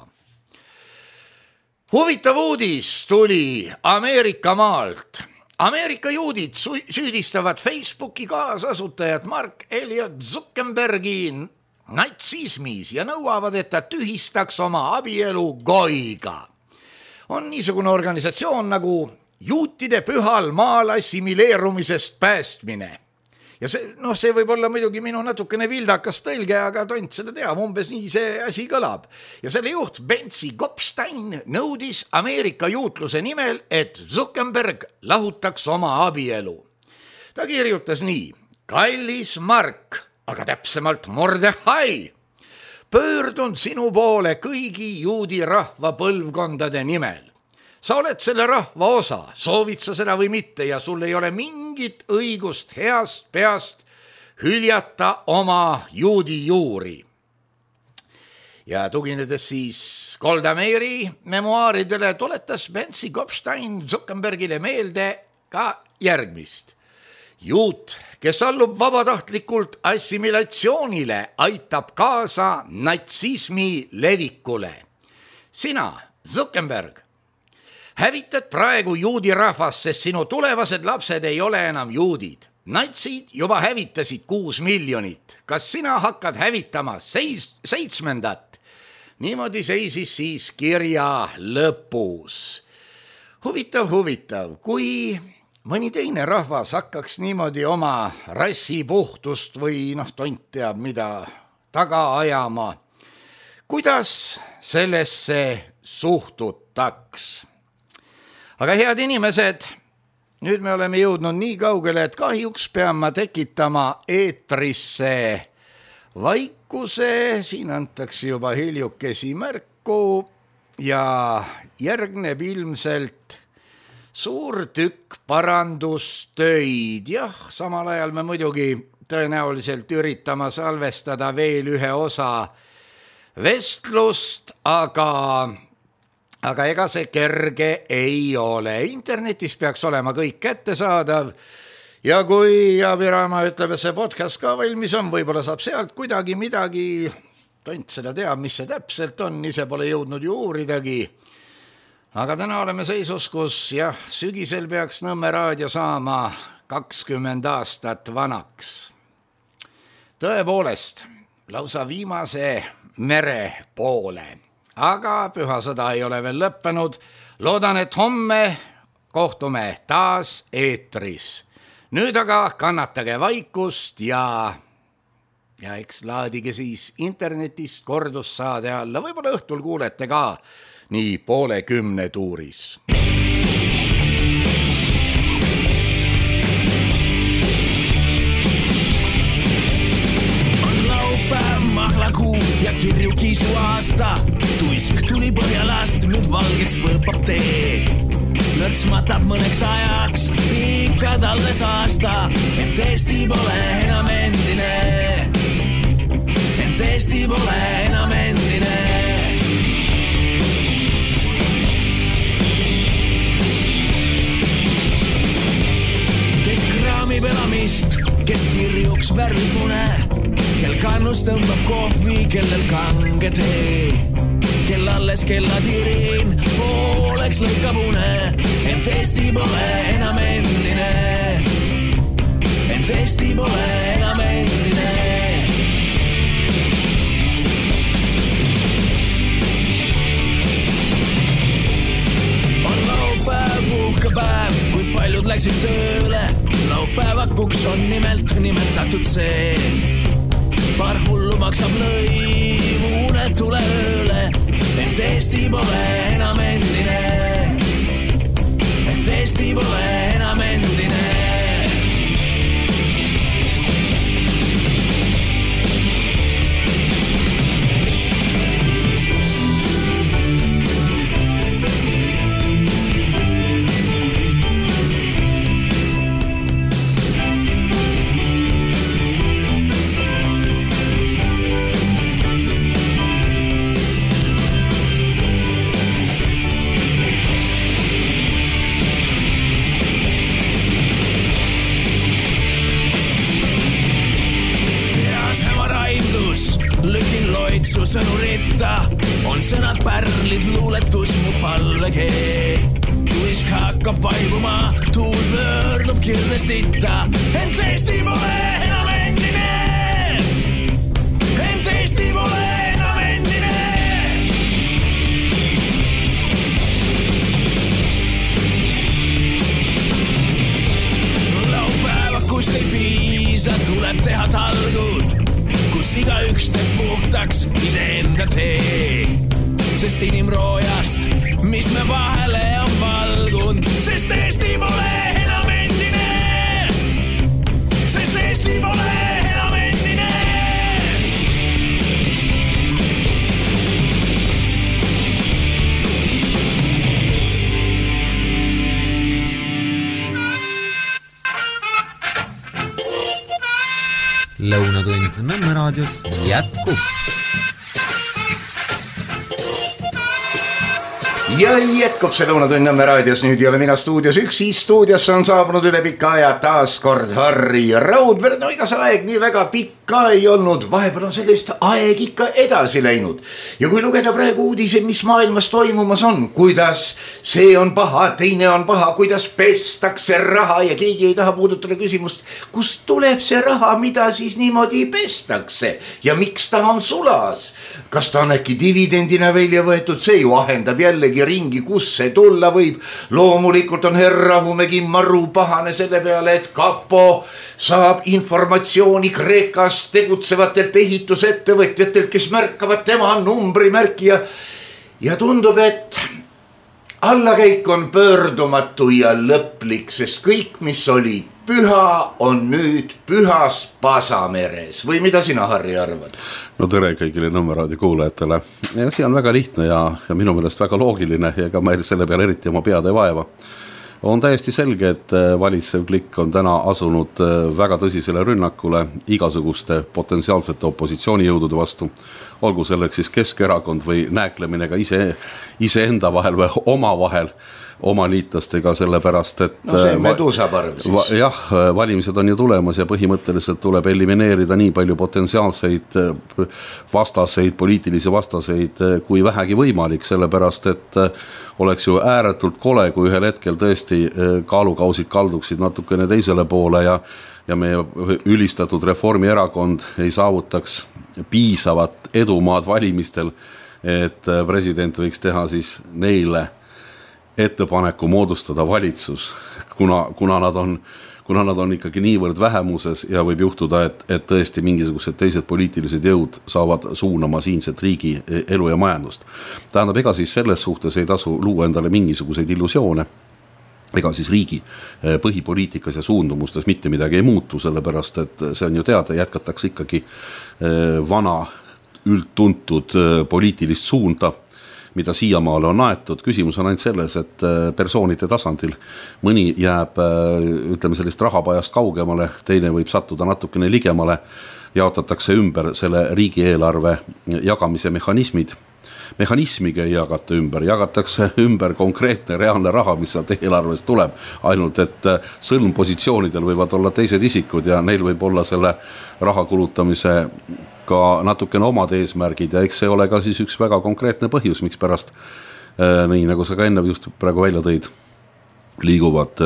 Huvitav uudis tuli Ameerika maalt. Ameerika juudid süüdistavad Facebooki kaasasutajat Mark Elliot Zuckerbergi natsismis ja nõuavad, et ta tühistaks oma abielu goiga. On niisugune organisatsioon nagu juutide pühal maal assimileerumisest päästmine. Ja see, no see võib olla muidugi minu natukene vildakas tõlge, aga tont seda teab, umbes nii see asi kõlab. Ja selle juht Betsy Gopstein nõudis Ameerika juutluse nimel, et Zuckerberg lahutaks oma abielu. Ta kirjutas nii: kallis Mark, aga täpsemalt Mordechai, pöördun sinu poole kõigi juudi rahva põlvkondade nimel. Sa oled selle rahva osa, soovid sa seda või mitte ja sul ei ole mingit õigust heast peast hüljata oma juudi juuri. Ja tuginedes siis Golda Meiri memuaaridele tuletas Betsy Gopstein Zuckerbergile meelde ka järgmist. Juut, kes allub vabatahtlikult assimilatsioonile, aitab kaasa natsismi levikule. Sina, Zuckerberg, hävitad praegu juudi rahvast, sest sinu tulevased lapsed ei ole enam juudid. Natsid juba hävitasid kuus miljonit. Kas sina hakkad hävitama seis, seitsmendat? Niimoodi seisis siis kirja lõpus. Huvitav, huvitav, kui mõni teine rahvas hakkaks niimoodi oma rassi puhtust või noh, tont teab mida taga ajama, kuidas sellesse suhtutaks? Aga head inimesed, nüüd me oleme jõudnud nii kaugele, et kahjuks pean ma tekitama eetrisse vaikuse, siin antakse juba hiljukesi märku ja järgneb ilmselt suur tükk parandustöid. Jah, samal ajal me muidugi tõenäoliselt üritama salvestada veel ühe osa vestlust, aga, aga ega see kerge ei ole. Internetis peaks olema kõik kättesaadav ja kui Abirama ütleb, et see podcast ka valmis on, võib-olla saab sealt kuidagi midagi, tont seda teab, mis see täpselt on, ise pole jõudnud ju uuridagi. Aga täna oleme seisus, kus jah, sügisel peaks Nõmme raadio saama kakskümmend aastat vanaks. Tõepoolest, lausa viimase mere poole. Aga pühasõda ei ole veel lõppenud. Loodan, et homme kohtume taas eetris. Nüüd aga kannatage vaikust ja, ja eks laadige siis internetist kordussaade alla. Võib-olla õhtul kuulete ka nii poole kümne tuuris.
On laupäev, mahlakuu ja kirju kiisu aasta. Tuisk tuli Põhjalast, nüüd valgeks võõpab tee. Lörts matab mõneks ajaks, piikad alles aasta. Ent Eesti pole enam endine. Ent Eesti pole enam endine. Kes kraamib elamist, kes kirjuks värvib mune. Kel kannus tõmbab kohvi, kellel kange tee. Kel alles kellatirin, pooleks lõikab une. Ent Eesti pole enam endine. Ent Eesti pole enam endine. On laupäev, puhkepäev, kui paljud läksid tööle. Laupäevakuks on nimelt nimetatud see. Paar hullu maksab lõivu unetule ööle. Ent Eesti pole enam endine. Ent Eesti pole enam endine. Su sõnurita on sõnad pärlid, luuletus mu palvekee. Tuisk hakkab vaibuma, tuul pöördub kirvestitta. Ent Eesti pole enam endine. Ent Eesti pole enam endine. Laupäevakust ei piisa, tuleb teha talgud, kus iga üks teeb puhtaks iseenda tee. Sest inimroojast, mis me vahele on valgund, sest Eesti pole enam endine. Sest Eesti pole enam endine.
Lõunatund Nõmme raadios jätkub.
Ja jätkub see Lõunatund Nõmme raadios, nüüd ei ole mina stuudios üksi, stuudiosse on saabunud üle pika aja taas kord Harri Raudvere. No ega see aeg nii väga pikka ei olnud, vahepeal on sellest aeg ikka edasi läinud. Ja kui lugeda praegu uudised, mis maailmas toimumas on, kuidas see on paha, teine on paha, kuidas pestakse raha ja keegi ei taha puudutada küsimust, kust tuleb see raha, mida siis niimoodi pestakse ja miks ta on sulas. Kas ta on äkki dividendina välja võetud, see ju ahendab jällegi mõtlegi ringi, kus see tulla võib. Loomulikult on herra Humegi maru pahane selle peale, et kapo saab informatsiooni Kreekas tegutsevatelt ehitusettevõtjatelt, kes märkavad tema numbrimärki ja, ja tundub, et allakäik on pöördumatu ja lõplik, sest kõik, mis oli püha, on nüüd pühas pasameres. Või mida sina, Harri, arvad?
No tere kõigile Nõmme raadio kuulajatele. Ja see on väga lihtne ja, ja minu meelest väga loogiline ja ega meil selle peale eriti oma pead ei vaeva. On täiesti selge, et valitsev klikk on täna asunud väga tõsisele rünnakule igasuguste potentsiaalsete opositsioonijõudude vastu. Olgu selleks siis Keskerakond või nääklemine ka ise, ise enda vahel või oma vahel oma liitlastega, sellepärast, et
no see medusaparv siis.
Va, jah, valimised on ju tulemas ja põhimõtteliselt tuleb elimineerida nii palju potentsiaalseid vastaseid, poliitilisi vastaseid kui vähegi võimalik, sellepärast, et oleks ju ääretult kole, kui ühel hetkel tõesti kaalukausid kalduksid natukene teisele poole ja, ja meie ülistatud Reformierakond ei saavutaks piisavat edumaad valimistel, et president võiks teha siis neile ettepaneku moodustada valitsus, kuna, kuna, nad on, kuna nad on ikkagi niivõrd vähemuses ja võib juhtuda, et, et tõesti mingisugused teised poliitilised jõud saavad suunama siinset riigi elu ja majandust. Tähendab, ega siis selles suhtes ei tasu luua endale mingisuguseid illusioone, ega siis riigi põhipoliitikas ja suundumustes mitte midagi ei muutu, sellepärast, et see on ju teada, jätkatakse ikkagi vana üldtuntud poliitilist suunda, mida siiamaale on aetud. Küsimus on ainult selles, et persoonide tasandil mõni jääb, ütleme, sellist rahapajast kaugemale, teine võib sattuda natukene ligemale, jaotatakse ümber selle riigieelarve jagamise mehhanismid. Mehhanismiga ei jagata ümber, jagatakse ümber konkreetne reaalne raha, mis sealt eelarvest tuleb, ainult et sõlmpositsioonidel võivad olla teised isikud ja neil võib olla selle raha kulutamise ka natukene omad eesmärgid ja eks see ole ka siis üks väga konkreetne põhjus, miks pärast, nii nagu sa ka enne just praegu välja tõid, liiguvad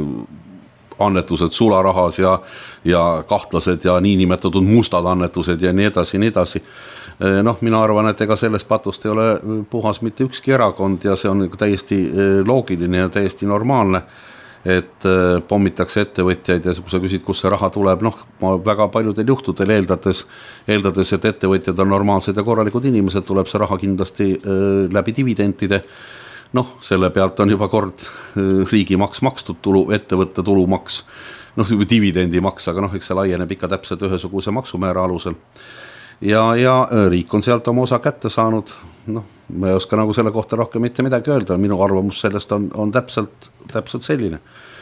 annetused sularahas ja, ja kahtlased ja niinimetatud mustad annetused ja nii edasi, nii edasi. Noh, mina arvan, et ega sellest patust ei ole puhas mitte ükski erakond ja see on täiesti loogiline ja täiesti normaalne, et pommitakse ettevõtjaid ja kui sa küsid, kus see raha tuleb, noh, ma väga paljudel juhtudel eeldades, eeldades, et ettevõtjad on normaalsed ja korralikud inimesed, tuleb see raha kindlasti läbi dividentide. Noh, selle pealt on juba kord riigimaks makstud tulu, ettevõtte tulumaks, noh, dividendimaks, aga noh, eks see laieneb ikka täpselt ühesuguse maksumäära alusel. Ja, ja riik on sealt oma osa kätte saanud, noh, ma ei oska nagu selle kohta rohkem mitte midagi öelda, minu arvamus sellest on, on täpselt, täpselt selline.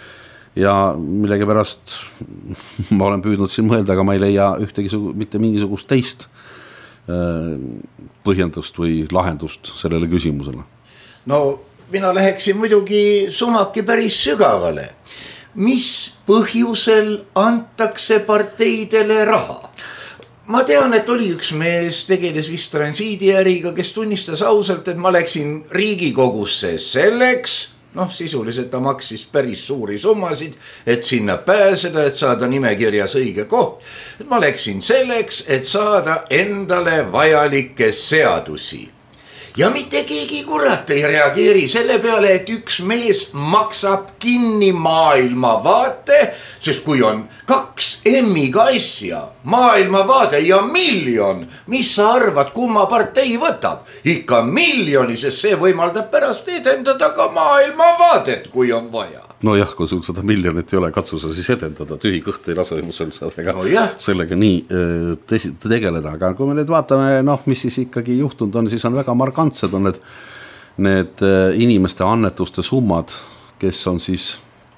Ja millegi pärast ma olen püüdnud siin mõelda, aga ma ei leia ühtegi, mitte mingisugust teist põhjendust või lahendust sellele küsimusele.
No mina läheksin muidugi sumaki päris sügavale. Mis põhjusel antakse parteidele raha? Ma tean, et oli üks mees, tegeles vist transiidiäriga, kes tunnistas ausalt, et ma läksin Riigikogusse selleks, noh, sisuliselt ta maksis päris suuri summasid, et sinna pääseda, et saada nimekirjas õige koht. Ma läksin selleks, et saada endale vajalikke seadusi. Ja mitte keegi kurat ei reageeri selle peale, et üks mees maksab kinni maailmavaate, sest kui on kaks emmiga asja, maailmavaade ja miljon, mis sa arvad, kumma partei võtab? Ikka miljoni, sest see võimaldab pärast edendada ka maailmavaadet, kui on vaja.
No jah, kui sul seda miljonit ei ole, katsu sa siis edendada, tühi kõht ei lase sellega,
no
sellega nii tesi, tegeleda. Aga kui me nüüd vaatame, noh, mis siis ikkagi juhtunud on, siis on väga markantsed on need, need inimeste annetuste summad, kes on siis,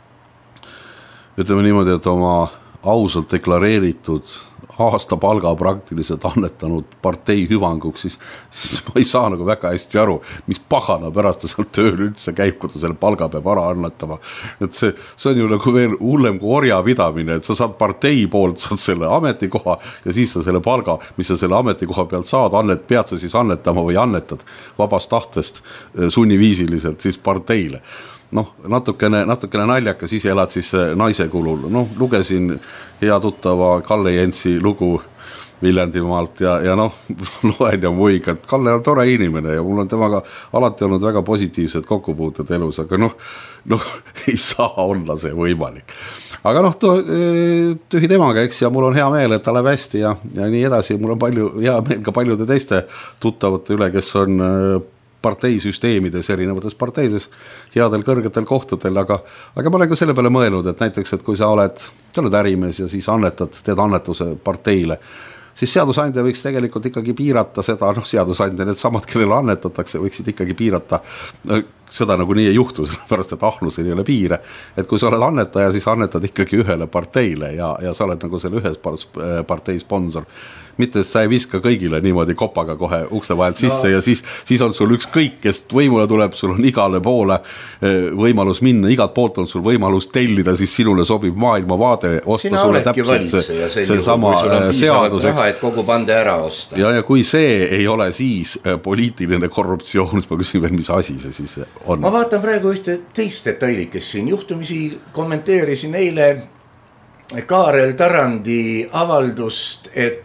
ütleme niimoodi, et oma ausalt deklareeritud aasta palga praktiliselt annetanud partei hüvanguks, siis, siis ma ei saa nagu väga hästi aru, mis pahana pärast ta seal tööl üldse käib, kui ta selle palga peab ära annetama. Et see, see on ju nagu veel hullem kui orja pidamine, et sa saad partei poolt, saad selle ametikoha ja siis sa selle palga, mis sa selle ametikoha pealt saad, annet, pead sa siis annetama või annetad vabast tahtest sunniviisiliselt siis parteile. Noh, natukene, natukene naljaka, siis elad siis naise kulul. Noh, lugesin hea tuttava Kalle Jensi lugu Viljandimaalt ja, ja noh, loen ja muiga, et Kalle on tore inimene ja mul on temaga alati olnud väga positiivsed kokkupuuted elus, aga noh, noh, ei saa olla see võimalik. Aga noh, tühi temaga, eks, ja mul on hea meel, et ta läheb hästi ja, ja nii edasi, mul on palju hea meel ka paljude teiste tuttavate üle, kes on parteisüsteemides, erinevates parteides, headel kõrgetel kohtadel, aga, aga ma olen ka selle peale mõelnud, et näiteks, et kui sa oled, sa oled ärimees ja siis annetad, teed annetuse parteile, siis seadusandja võiks tegelikult ikkagi piirata seda, noh seadusandja, need samad, kellele annetatakse, võiksid ikkagi piirata, seda nagu nii ei juhtu, sellepärast, et ahnusel ei ole piire, et kui sa oled annetaja, siis annetad ikkagi ühele parteile ja, ja sa oled nagu selle ühes partei sponsor, mitte sa ei viska kõigile niimoodi kopaga kohe ukse vahelt sisse no. ja siis, siis on sul üks kõik, kes võimule tuleb, sul on igale poole võimalus minna, igalt poolt on sul võimalus tellida, siis sinule sobib maailmavaade, osta Sina sulle täpselt see, see sama seadus,
raha, et kogu bande ära osta.
Ja, ja kui see ei ole siis poliitiline korruptsioon, siis ma küsin veel, mis asi see siis on.
Ma vaatan praegu ühte teist detaili, kes siin juhtumisi kommenteerisin eile Kaarel Tarandi avaldust, et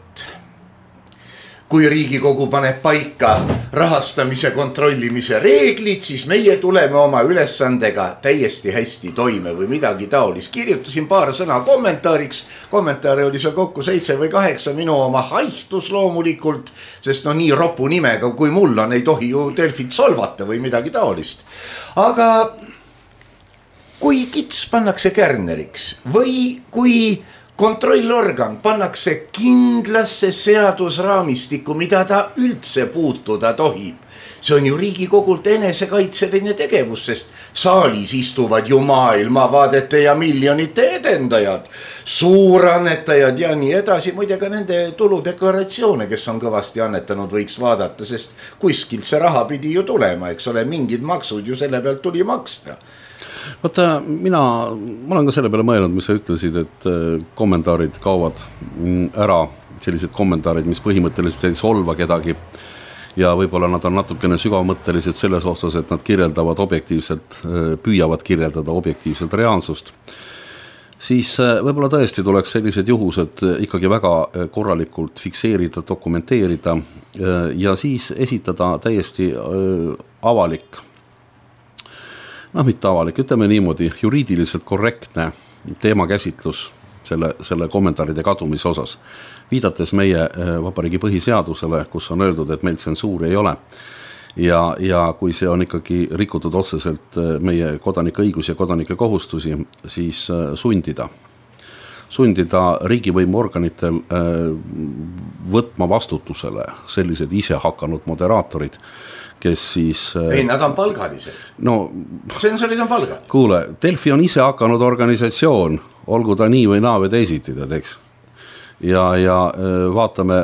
kui Riigikogu paneb paika rahastamise kontrollimise reeglid, siis meie tuleme oma ülesandega täiesti hästi toime või midagi taolist. Kirjutasin paar sõna kommentaariks, kommentaare oli seal kokku seitse või kaheksa, minu oma haistus loomulikult, sest no nii ropu nimega kui mul on, ei tohi ju Delfit solvata või midagi taolist. Aga kui kits pannakse kärneriks või kui kontrollorgan pannakse kindlasse seadusraamistikku, mida ta üldse puutuda tohib. See on ju Riigikogult enesekaitseline tegevus, sest saalis istuvad ju maailmavaadete ja miljonite edendajad, suurannetajad ja nii edasi. Muide ka nende tuludeklaratsioone, kes on kõvasti annetanud, võiks vaadata, sest kuskilt see raha pidi ju tulema, eks ole, mingid maksud ju selle pealt tuli maksta.
Vaata, mina, ma olen ka selle peale mõelnud, mis sa ütlesid, et kommentaarid kaovad ära, sellised kommentaarid, mis põhimõtteliselt ei solva kedagi ja võib-olla nad on natukene sügavmõttelised selles osas, et nad kirjeldavad objektiivselt, püüavad kirjeldada objektiivselt reaalsust. Siis võib-olla tõesti tuleks sellised juhused ikkagi väga korralikult fikseerida, dokumenteerida ja siis esitada täiesti avalik noh, mitte avalik, ütleme niimoodi, juriidiliselt korrektne teemakäsitlus selle, selle kommentaaride kadumise osas. Viidates meie vabariigi põhiseadusele, kus on öeldud, et meil tsensuuri ei ole. Ja, ja kui see on ikkagi rikutud otseselt meie kodanike õigus ja kodanike kohustusi, siis sundida. Sundida riigivõimu organitel võtma vastutusele sellised ise hakanud moderaatorid, kes siis...
Ei, nad on palgalised.
No,
sensorid on palgal.
Kuule, Delfi on ise hakanud organisatsioon, olgu ta nii või naa või teisiti, eks. Ja, ja vaatame,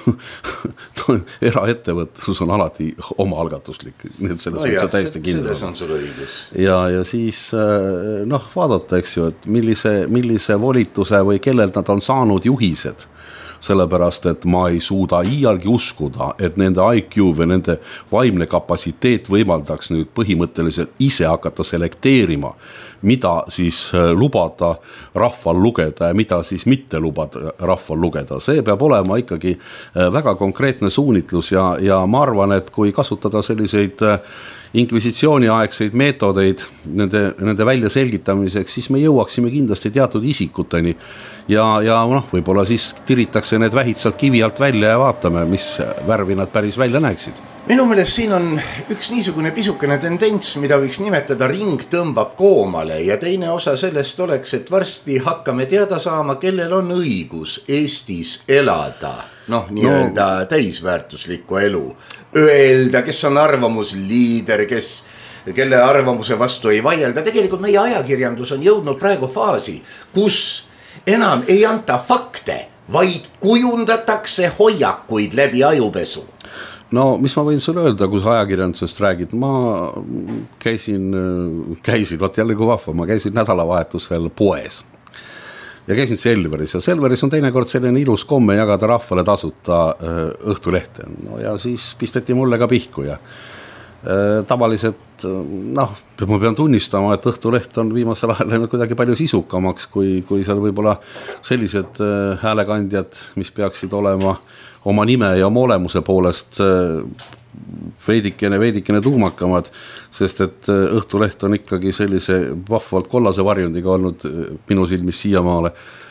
eraettevõtlus on alati omaalgatuslik. Nii et selles no jah, täiesti kindel.
Selles on sul õigus.
Ja, ja siis noh, vaadata, eks ju, et millise, millise volituse või kellelt nad on saanud juhised. Sellepärast, et ma ei suuda iialgi uskuda, et nende I Q või nende vaimne kapatsiteet võimaldaks nüüd põhimõtteliselt ise hakata selekteerima, mida siis lubada rahval lugeda ja mida siis mitte lubada rahval lugeda. See peab olema ikkagi väga konkreetne suunitlus ja, ja ma arvan, et kui kasutada selliseid inkvisitsiooniaegseid meetodeid nende, nende välja selgitamiseks, siis me jõuaksime kindlasti teatud isikuteni ja, ja noh, võib-olla siis tiritakse need vähid sealt kivi alt välja ja vaatame, mis värvi nad päris välja näeksid.
Minu meelest siin on üks niisugune pisukene tendents, mida võiks nimetada ring tõmbab koomale ja teine osa sellest oleks, et varsti hakkame teada saama, kellel on õigus Eestis elada, noh, nii-öelda no. täisväärtuslikku elu. Öelda, kes on arvamusliider, kes, kelle arvamuse vastu ei vaielda. Tegelikult meie ajakirjandus on jõudnud praegu faasi, kus enam ei anta fakte, vaid kujundatakse hoiakuid läbi ajupesu.
No, mis ma võin sulle öelda, kui sa ajakirjandusest räägid, ma käisin, käisin, vaat jälle kui vahva, ma käisin nädalavahetusel poes ja käisin Selveris ja Selveris on teinekord selline ilus komme jagada rahvale tasuta õhtulehte. No ja siis pisteti mulle ka pihku ja tavaliselt noh, ma pean tunnistama, et Õhtuleht on viimasel ajal läinud kuidagi palju sisukamaks, kui, kui seal võib-olla sellised häälekandjad, mis peaksid olema oma nime ja oma olemuse poolest veidikene, veidikene tuumakamad, sest et Õhtuleht on ikkagi sellise vahvalt kollase varjundiga olnud minu silmis siiamaale.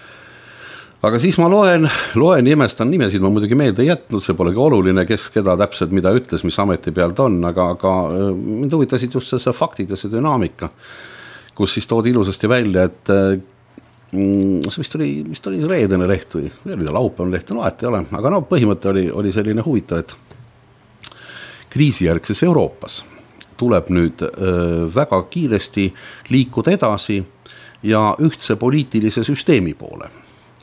Aga siis ma loen, loen ja imestan nimesid, ma muidugi meelde jätnud, see polegi oluline, kes keda täpselt mida ütles, mis ameti pealt on, aga, aga mind huvitasid just see faktid ja see dünaamika, kus siis toodi ilusasti välja, et mm, vist oli, vist oli reedene leht või, või laupäevane leht, no et ei ole, aga no põhimõte oli, oli selline huvitav, et kriisijärgses Euroopas tuleb nüüd öö, väga kiiresti liikuda edasi ja ühtse poliitilise süsteemi poole.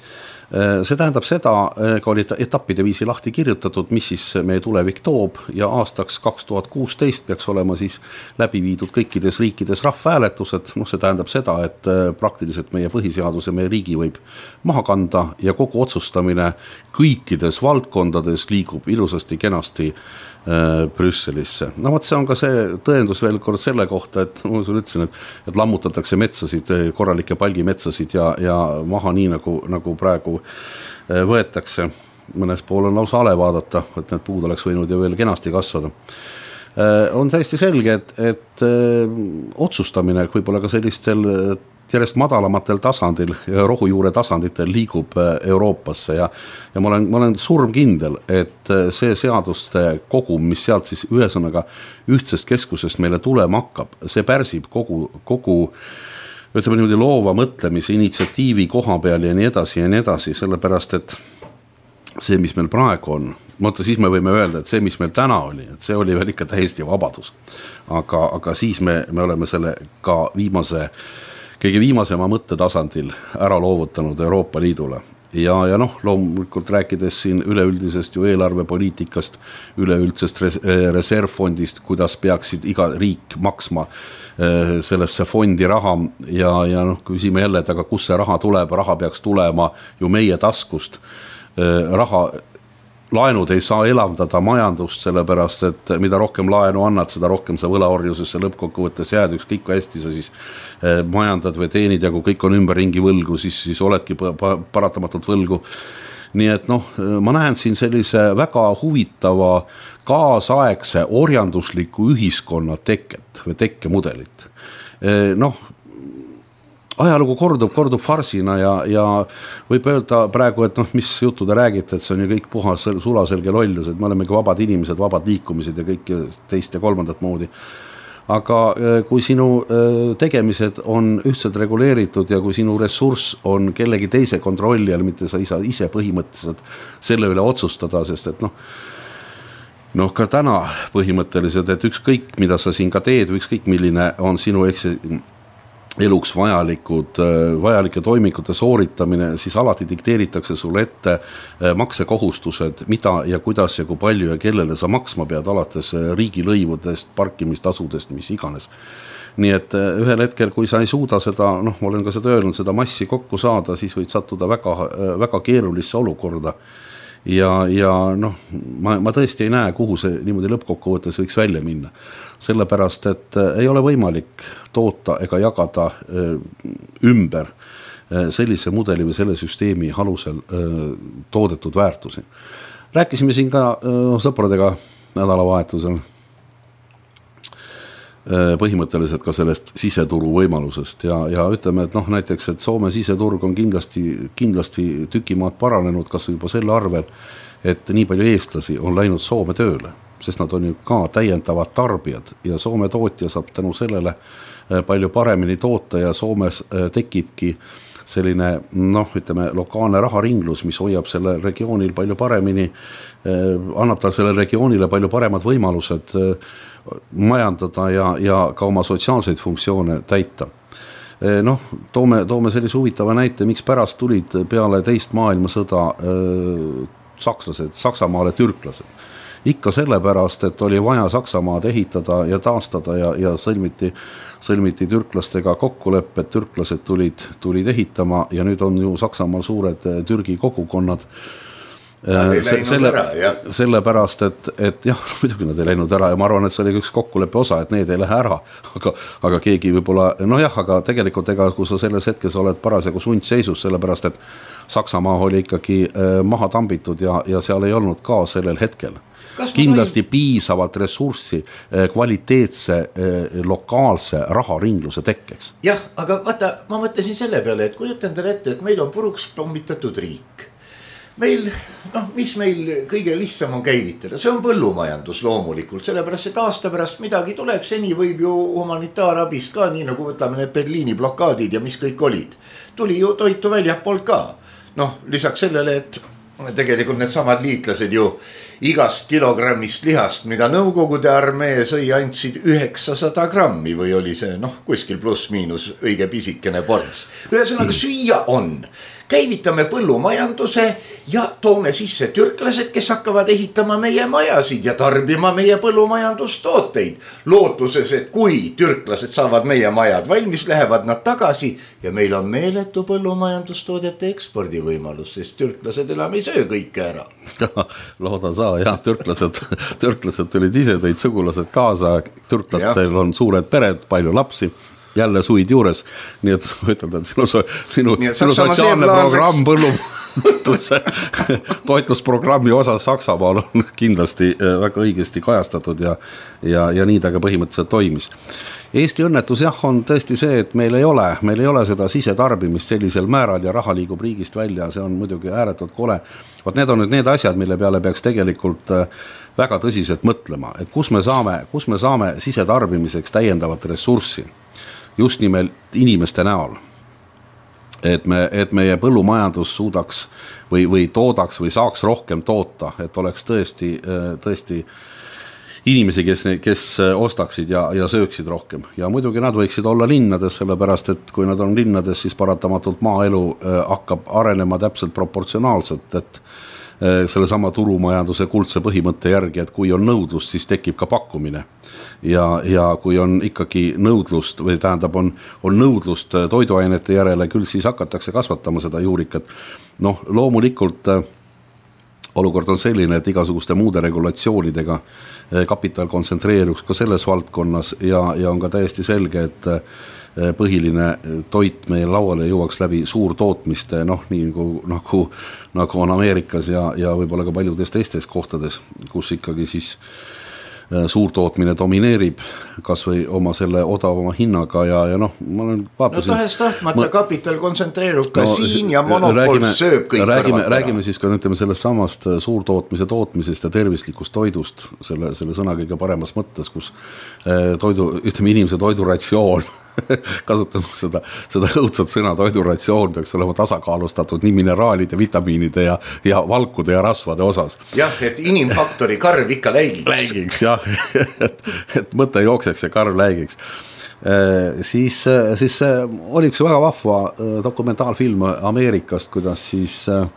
See tähendab seda, ka oli etappide viisi lahti kirjutatud, mis siis meie tulevik toob ja aastaks kaks tuhat kuusteist peaks olema siis läbi viidud kõikides riikides rahvahääletused. No see tähendab seda, et praktiliselt meie põhiseaduse meie riigi võib maha kanda ja kogu otsustamine kõikides valdkondades liigub ilusasti kenasti Brüsselisse. No võt, see on ka see tõendus veel kord selle kohta, et ma sulle ütlesin, et, et lammutatakse metsasid, korralikke palgimetsasid ja, ja maha nii, nagu, nagu praegu võetakse. Mõnes pool on lausa ale vaadata, et need puud oleks võinud ju veel kenasti kasvada. On täiesti selge, et, et otsustamine võib-olla ka sellistel järjest madalamatel tasandil ja rohujuure tasanditel liigub Euroopasse ja, ja ma olen, ma olen surmkindel, et see seaduste kogum, mis sealt siis ühesõnaga ühtsest keskusest meile tulema hakkab, see pärsib kogu, kogu ütleme niimoodi loova mõtlemise initsiatiivi koha peal ja nii edasi ja nii edasi, sellepärast et see, mis meil praegu on, mõtle, siis me võime öelda, et see, mis meil täna oli, et see oli veel ikka täiesti vabadus. Aga, aga siis me, me oleme selle ka viimase kõige viimasema mõttetasandil ära loovutanud Euroopa Liidule. Ja, ja noh, loomulikult rääkides siin üleüldisest ju eelarvepoliitikast, üleüldsest res- reservfondist, kuidas peaksid iga riik maksma sellesse fondi raha ja, ja noh, küsime jälle, et aga kus see raha tuleb, raha peaks tulema ju meie taskust. Raha laenud ei saa elavdada majandust, sellepärast, et mida rohkem laenu annad, seda rohkem sa võlaorjusesse lõppkokkuvõttes jääd, ükskõik kui hästi sa siis majandad või teenid ja kui kõik on ümber ringi võlgu, siis, siis oledki paratamatult võlgu. Nii et noh, ma näen siin sellise väga huvitava kaasaegse orjandusliku ühiskonna teket või tekkemudelit. Noh, ajalugu kordub, kordub farsina ja, ja võib öelda praegu, et noh, mis juttu te räägite, et see on ju kõik puhas sulaselge lollus, et me olemegi vabad inimesed, vabad liikumised ja kõik teist ja kolmandat moodi. Aga kui sinu tegemised on ühtselt reguleeritud ja kui sinu ressurss on kellegi teise kontrolli, mitte sa ise, ise põhimõtteliselt selle üle otsustada, sest et noh, noh ka täna põhimõtteliselt, et ükskõik, mida sa siin ka teed, ükskõik milline on sinu eks eluks vajalikud, vajalike toimikute sooritamine, siis alati dikteeritakse sulle ette maksekohustused, mida ja kuidas ja kui palju ja kellele sa maksma pead alates riigilõivudest, parkimistasudest, mis iganes. Nii et ühel hetkel, kui sa ei suuda seda, noh, ma olen ka seda öelnud, seda massi kokku saada, siis võid sattuda väga, väga keerulisse olukorda. Ja, ja noh, ma, ma tõesti ei näe, kuhu see niimoodi lõppkokkuvõttes võiks välja minna. Sellepärast, et ei ole võimalik toota ega jagada ümber sellise mudeli või selle süsteemi alusel toodetud väärtusi. Rääkisime siin ka sõpradega nädalavahetusel põhimõtteliselt ka sellest siseturu võimalusest ja, ja ütleme, et noh, näiteks, et Soome siseturg on kindlasti, kindlasti tükimaad paranenud kas juba selle arvel, et nii palju eestlasi on läinud Soome tööle, sest nad on ju ka täiendavad tarbijad ja Soome tootja saab tänu sellele palju paremini toota ja Soomes tekibki selline, noh, ütleme, lokaalne raharinglus, mis hoiab selle regioonil palju paremini, annab tal selle regioonile palju paremad võimalused majandada ja, ja ka oma sotsiaalseid funktsioone täita. Noh, toome, toome sellise huvitava näite, miks pärast tulid peale teist maailmasõda sakslased, Saksamaale türklased. Ikka sellepärast, et oli vaja Saksamaad ehitada ja taastada ja, ja sõlmiti, sõlmiti türklastega kokkulepped, türklased tulid, tulid ehitama ja nüüd on ju Saksamaal suured Türgi kogukonnad.
Se, selle, ära,
sellepärast, et, et jah, muidugi nad ei läinud ära ja ma arvan, et see oli üks kokkuleppe osa, et need ei lähe ära, aga, aga keegi võibolla, no jah, aga tegelikult ega kui sa selles hetkes oled parasjagu sundseisus, sellepärast, et Saksamaa oli ikkagi maha tambitud ja, ja seal ei olnud ka sellel hetkel. Kindlasti tohin... piisavalt ressurssi kvaliteetse lokaalse raharingluse tekkeks.
Jah, aga vaata, ma mõtlesin selle peale, et kui ütlen teile ette, et meil on puruks pommitatud riik. Meil, noh, mis meil kõige lihtsam on käivitada, see on põllumajandus loomulikult, sellepärast, et aasta pärast midagi tuleb, seni võib ju humanitaarabis ka, nii nagu võtame need Berliini blokaadid ja mis kõik olid. Tuli ju toitu väljapoolt ka. Noh, lisaks sellele, et tegelikult need samad liitlased ju igast kilogrammist lihast, mida Nõukogude armee sõi, andsid üheksasada grammi või oli see, noh, kuskil pluss miinus õige pisikene ports. Ühesõnaga süüa on. Käivitame põllumajanduse ja toome sisse türklased, kes hakkavad ehitama meie majasid ja tarbima meie põllumajandustooteid. Lootuses, et kui türklased saavad meie majad valmis, lähevad nad tagasi ja meil on meeletu põllumajandustoodete ekspordivõimalus, sest türklased enam ei söö kõike ära.
Loodan saa, jah, türklased, türklased tulid ise, tõid sugulased kaasa, türklastel on suured pered, palju lapsi. Jälle suid juures, nii et ütelda, et sinu, sinu, sinu sotsiaalne programm põllumajanduse toitlusprogrammi osas Saksamaal on kindlasti väga õigesti kajastatud ja, ja, ja nii ta ka põhimõtteliselt toimis. Eesti õnnetus jah on tõesti see, et meil ei ole, meil ei ole seda sisetarbimist sellisel määral ja raha liigub riigist välja, see on muidugi ääretult kole. Vaat need on nüüd need asjad, mille peale peaks tegelikult väga tõsiselt mõtlema, et kus me saame, kus me saame sisetarbimiseks täiendavat ressurssi. Just nimelt inimeste näol, et, me, et meie põllumajandus suudaks või, või toodaks või saaks rohkem toota, et oleks tõesti, tõesti inimesi, kes, kes ostaksid ja, ja sööksid rohkem. Ja muidugi nad võiksid olla linnades, sellepärast, et kui nad on linnades, siis paratamatult maaelu hakkab arenema täpselt proportsionaalselt, et selle sama turumajanduse kuldse põhimõtte järgi, et kui on nõudlust, siis tekib ka pakkumine. Ja, ja kui on ikkagi nõudlust või tähendab on, on nõudlust toiduainete järele, küll siis hakatakse kasvatama seda juurikat. Noh, loomulikult olukord on selline, et igasuguste muude regulatsioonidega kapital kontsentreeruks ka selles valdkonnas ja, ja on ka täiesti selge, et põhiline toit meie lauale jõuaks läbi suurtootmiste, noh, nii nagu, nagu, nagu on Ameerikas ja, ja võib-olla ka paljudes teistes kohtades, kus ikkagi siis suurtootmine domineerib kas või oma selle odavama hinnaga ja, ja noh, ma olen vaatasin... No tahest tahtmata ma... kapital kontsentreerub ka no, siin ja monopol räägime, sööb kõik räägime, räägime siis ka ütleme sellest samast suurtootmise tootmisest ja tervislikust toidust, selle, selle sõna kõige paremas mõttes, kus toidu, ütleme inimese toiduratsioon kasutame seda, seda õudsat sõna toiduratsioon peaks olema tasakaalustatud nii mineraalide, vitamiinide ja, ja valkude ja rasvade osas.
Jah, et inimfaktori karv ikka läigiks.
Läigiks, jah, et, et mõte jookseks ja karv läigiks. Siis, siis oli üks väga vahva dokumentaalfilm Ameerikast, kuidas siis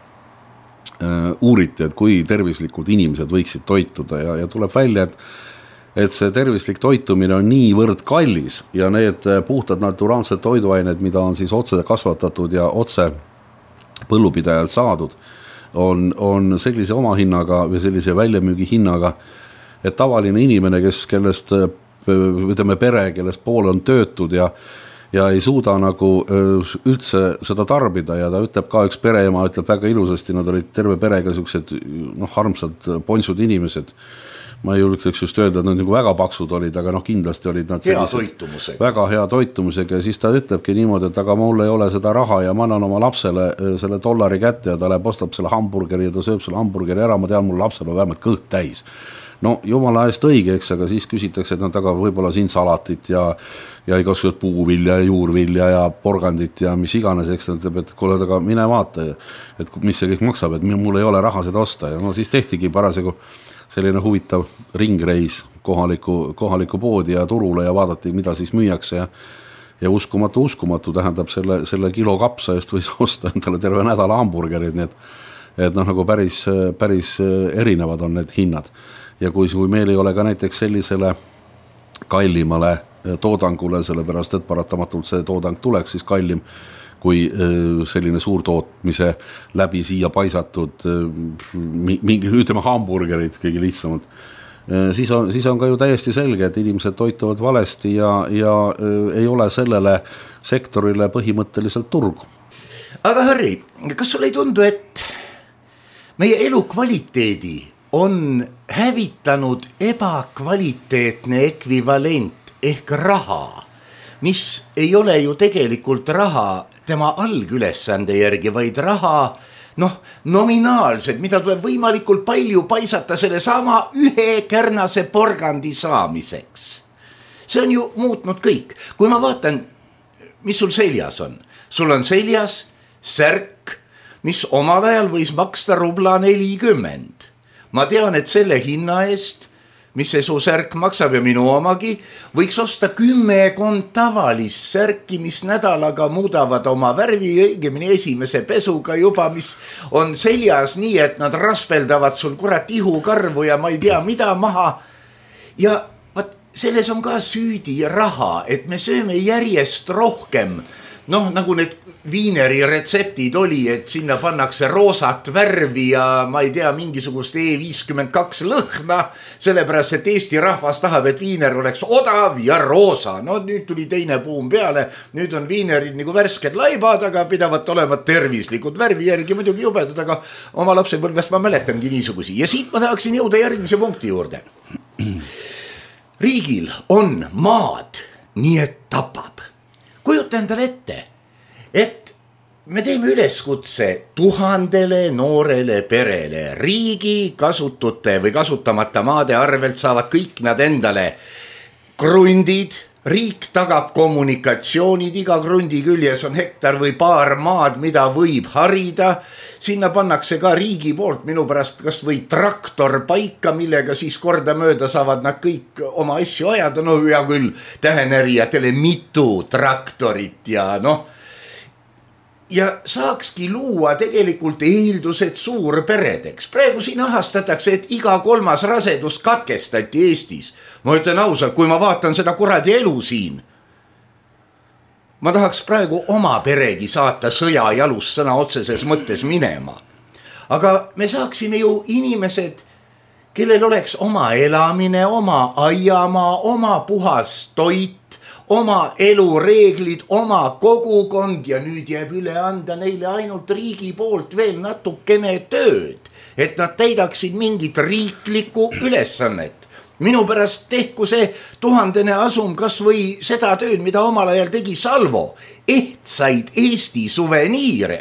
uuriti, et kui tervislikud inimesed võiksid toituda ja, ja tuleb välja, et et see tervislik toitumine on niivõrd kallis ja need puhtad naturaalsed toiduained, mida on siis otse kasvatatud ja otse põllupidajalt saadud, on, on sellise omahinnaga või sellise väljamüügi hinnaga, et tavaline inimene, kes, kellest, ütleme pere, kellest pool on töötud ja, ja ei suuda nagu üldse seda tarbida ja ta ütleb ka üks pereema, ütleb väga ilusasti, nad olid terve perega sellised noh, armsad ponsud inimesed. Ma ei julgeks just öelda, et nad nagu väga paksud olid, aga noh, kindlasti olid nad
hea toitumusega.
Väga hea toitumusega ja siis ta ütlebki niimoodi, et aga mul ei ole seda raha ja ma annan oma lapsele selle dollari kätte ja ta läheb ostab selle hamburgeri ja ta sööb selle hamburgeri ära, ma tean, mul lapsel on vähemalt kõht täis. No jumala eest õige, eks, aga siis küsitakse, et nad aga võib-olla siin salatit ja, ja igasugused puuvilja ja juurvilja ja porgandit ja mis iganes, eks ta ütleb, et kuule, aga mine vaata, et mis see kõik maksab, et mul ei ole raha seda osta ja no siis tehtigi parasjagu selline huvitav ringreis kohaliku, kohaliku poodi ja turule ja vaadati, mida siis müüakse ja, ja uskumatu, uskumatu tähendab selle, selle kilo kapsa eest võis osta endale terve nädala hamburgerid, nii et, et noh, nagu päris, päris erinevad on need hinnad. Ja kui, kui meil ei ole ka näiteks sellisele kallimale toodangule, sellepärast et paratamatult see toodang tuleks siis kallim, kui selline suurtootmise läbi siia paisatud mingi, ütleme, hamburgerid kõige lihtsamalt. Siis on, siis on ka ju täiesti selge, et inimesed toituvad valesti ja, ja ei ole sellele sektorile põhimõtteliselt turgu.
Aga Harri, kas sul ei tundu, et meie elukvaliteedi on hävitanud ebakvaliteetne ekvivalent ehk raha, mis ei ole ju tegelikult raha tema algülesande järgi, vaid raha noh, nominaalsed, mida tuleb võimalikult palju paisata selle sama ühe kärnase porgandi saamiseks. See on ju muutnud kõik. Kui ma vaatan, mis sul seljas on. Sul on seljas särk, mis omal ajal võis maksta rubla nelikümmend. Ma tean, et selle hinna eest, mis see su särk maksab ja minu omagi, võiks osta kümmekond tavalist särki, mis nädalaga muudavad oma värvi, õigemini esimese pesuga juba, mis on seljas nii, et nad raspeldavad sul kurat ihukarvu ja ma ei tea mida maha. Ja vaat, selles on ka süüdi raha, et me sööme järjest rohkem. Noh, nagu need viineri retseptid oli, et sinna pannakse roosat värvi ja ma ei tea, mingisugust E viiskümmend kaks lõhna, sellepärast, et Eesti rahvas tahab, et viiner oleks odav ja roosa. No nüüd tuli teine buum peale, nüüd on viinerid nagu värsked laibad, aga pidavat olema tervislikud. Värvi järgi muidugi jubedad, aga oma lapsepõlvest ma mäletangi niisugusi. Ja siit ma tahaksin jõuda järgmise punkti juurde. Riigil on maad, nii et tapab. Kujuta endale ette, et me teeme üleskutse tuhandele noorele perele. Riigi kasutute või kasutamata maade arvelt saavad kõik nad endale krundid. Riik tagab kommunikatsioonid, iga krundi küljes on hektar või paar maad, mida võib harida. Sinna pannakse ka riigi poolt minu pärast kas või traktor paika, millega siis korda mööda saavad nad kõik oma asju ajada. No ja küll tähenärijatele mitu traktorit ja noh. Ja saakski luua tegelikult eeldused suurperedeks. Praegu siin ahastatakse, et iga kolmas rasedus katkestati Eestis. Ma ütlen ausalt, kui ma vaatan seda kuradi elu siin, ma tahaks praegu oma peregi saata sõja jalus sõna otseses mõttes minema. Aga me saaksime ju inimesed, kellel oleks oma elamine, oma aiamaa, oma puhas toit, oma elureeglid, oma kogukond ja nüüd jääb üle anda neile ainult riigi poolt veel natukene tööd, et nad täidaksid mingit riiklikku ülesannet. Minu pärast tehku see tuhandene asum kas või seda tööd, mida omal ajal tegi Salvo, ehtsaid Eesti suveniire.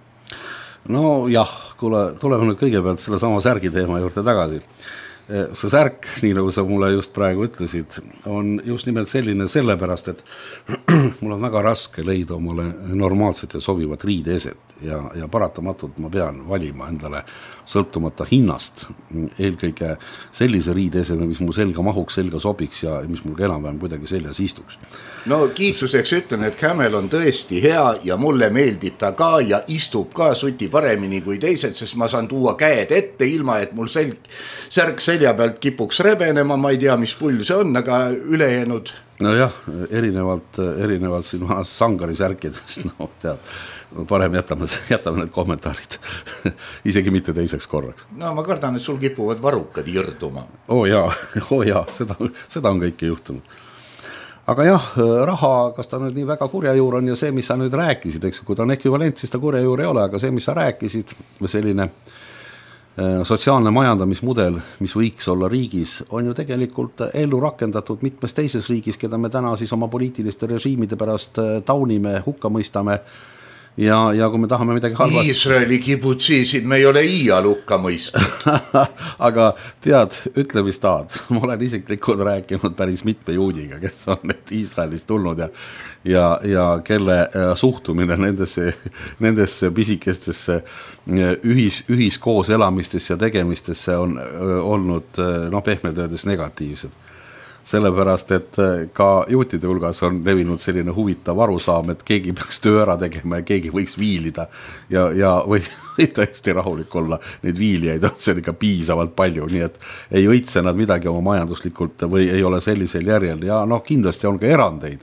No jah, kuule, tuleme nüüd kõigepealt selle sama särgi teema juurde tagasi. See särk, nii nagu sa mulle just praegu ütlesid, on just nimelt selline sellepärast, et mul on väga raske leida omale normaalset ja sobivat riideeset ja, ja paratamatult ma pean valima endale sõltumata hinnast eelkõige sellise riideeseme, mis mu selga mahuks, selga sobiks ja mis mul enam-vähem kuidagi seljas istuks.
No kiituseks ütlen, et Camel on tõesti hea ja mulle meeldib ta ka ja istub ka suti paremini kui teised, sest ma saan tuua käed ette ilma, et mul selg, särk selja pealt kipuks rebenema, ma ei tea, mis pull see on, aga ülejäänud.
No jah, erinevalt, erinevalt siin vanast sangari särkidest, no tead, parem jätame, jätame need kommentaarid isegi mitte teiseks korraks.
No ma kardan, et sul kipuvad varukad jõrduma.
Oo jaa, oo jaa, seda, seda on kõike juhtunud. Aga jah, raha, kas ta nüüd nii väga kurjajuur on ja see, mis sa nüüd rääkisid, eks, kui ta on ekvivalent, siis ta kurjajuur ei ole, aga see, mis sa rääkisid, selline sotsiaalne majandamismudel, mis võiks olla riigis, on ju tegelikult ellu rakendatud mitmes teises riigis, keda me täna siis oma poliitiliste režiimide pärast taunime, hukka mõistame. Ja, ja kui me tahame midagi halvast...
Iisraeli kibutsiisid me ei ole iial hukka mõistnud.
Aga tead, ütle mis tahad. Ma olen isiklikult rääkinud päris mitme juudiga, kes on need Iisraelist tulnud ja, ja, ja kelle suhtumine nendesse, nendesse pisikestesse ühis, ühiskoos elamistesse ja tegemistesse on olnud no, pehmelt öeldes negatiivsed. Sellepärast, et ka juutide hulgas on levinud selline huvitav arusaam, et keegi peaks töö ära tegema ja keegi võiks viilida ja, ja või täiesti rahulik olla. Neid viilijaid on seal ikka piisavalt palju, nii et ei õitse nad midagi oma majanduslikult või ei ole sellisel järjel ja noh, kindlasti on ka erandeid.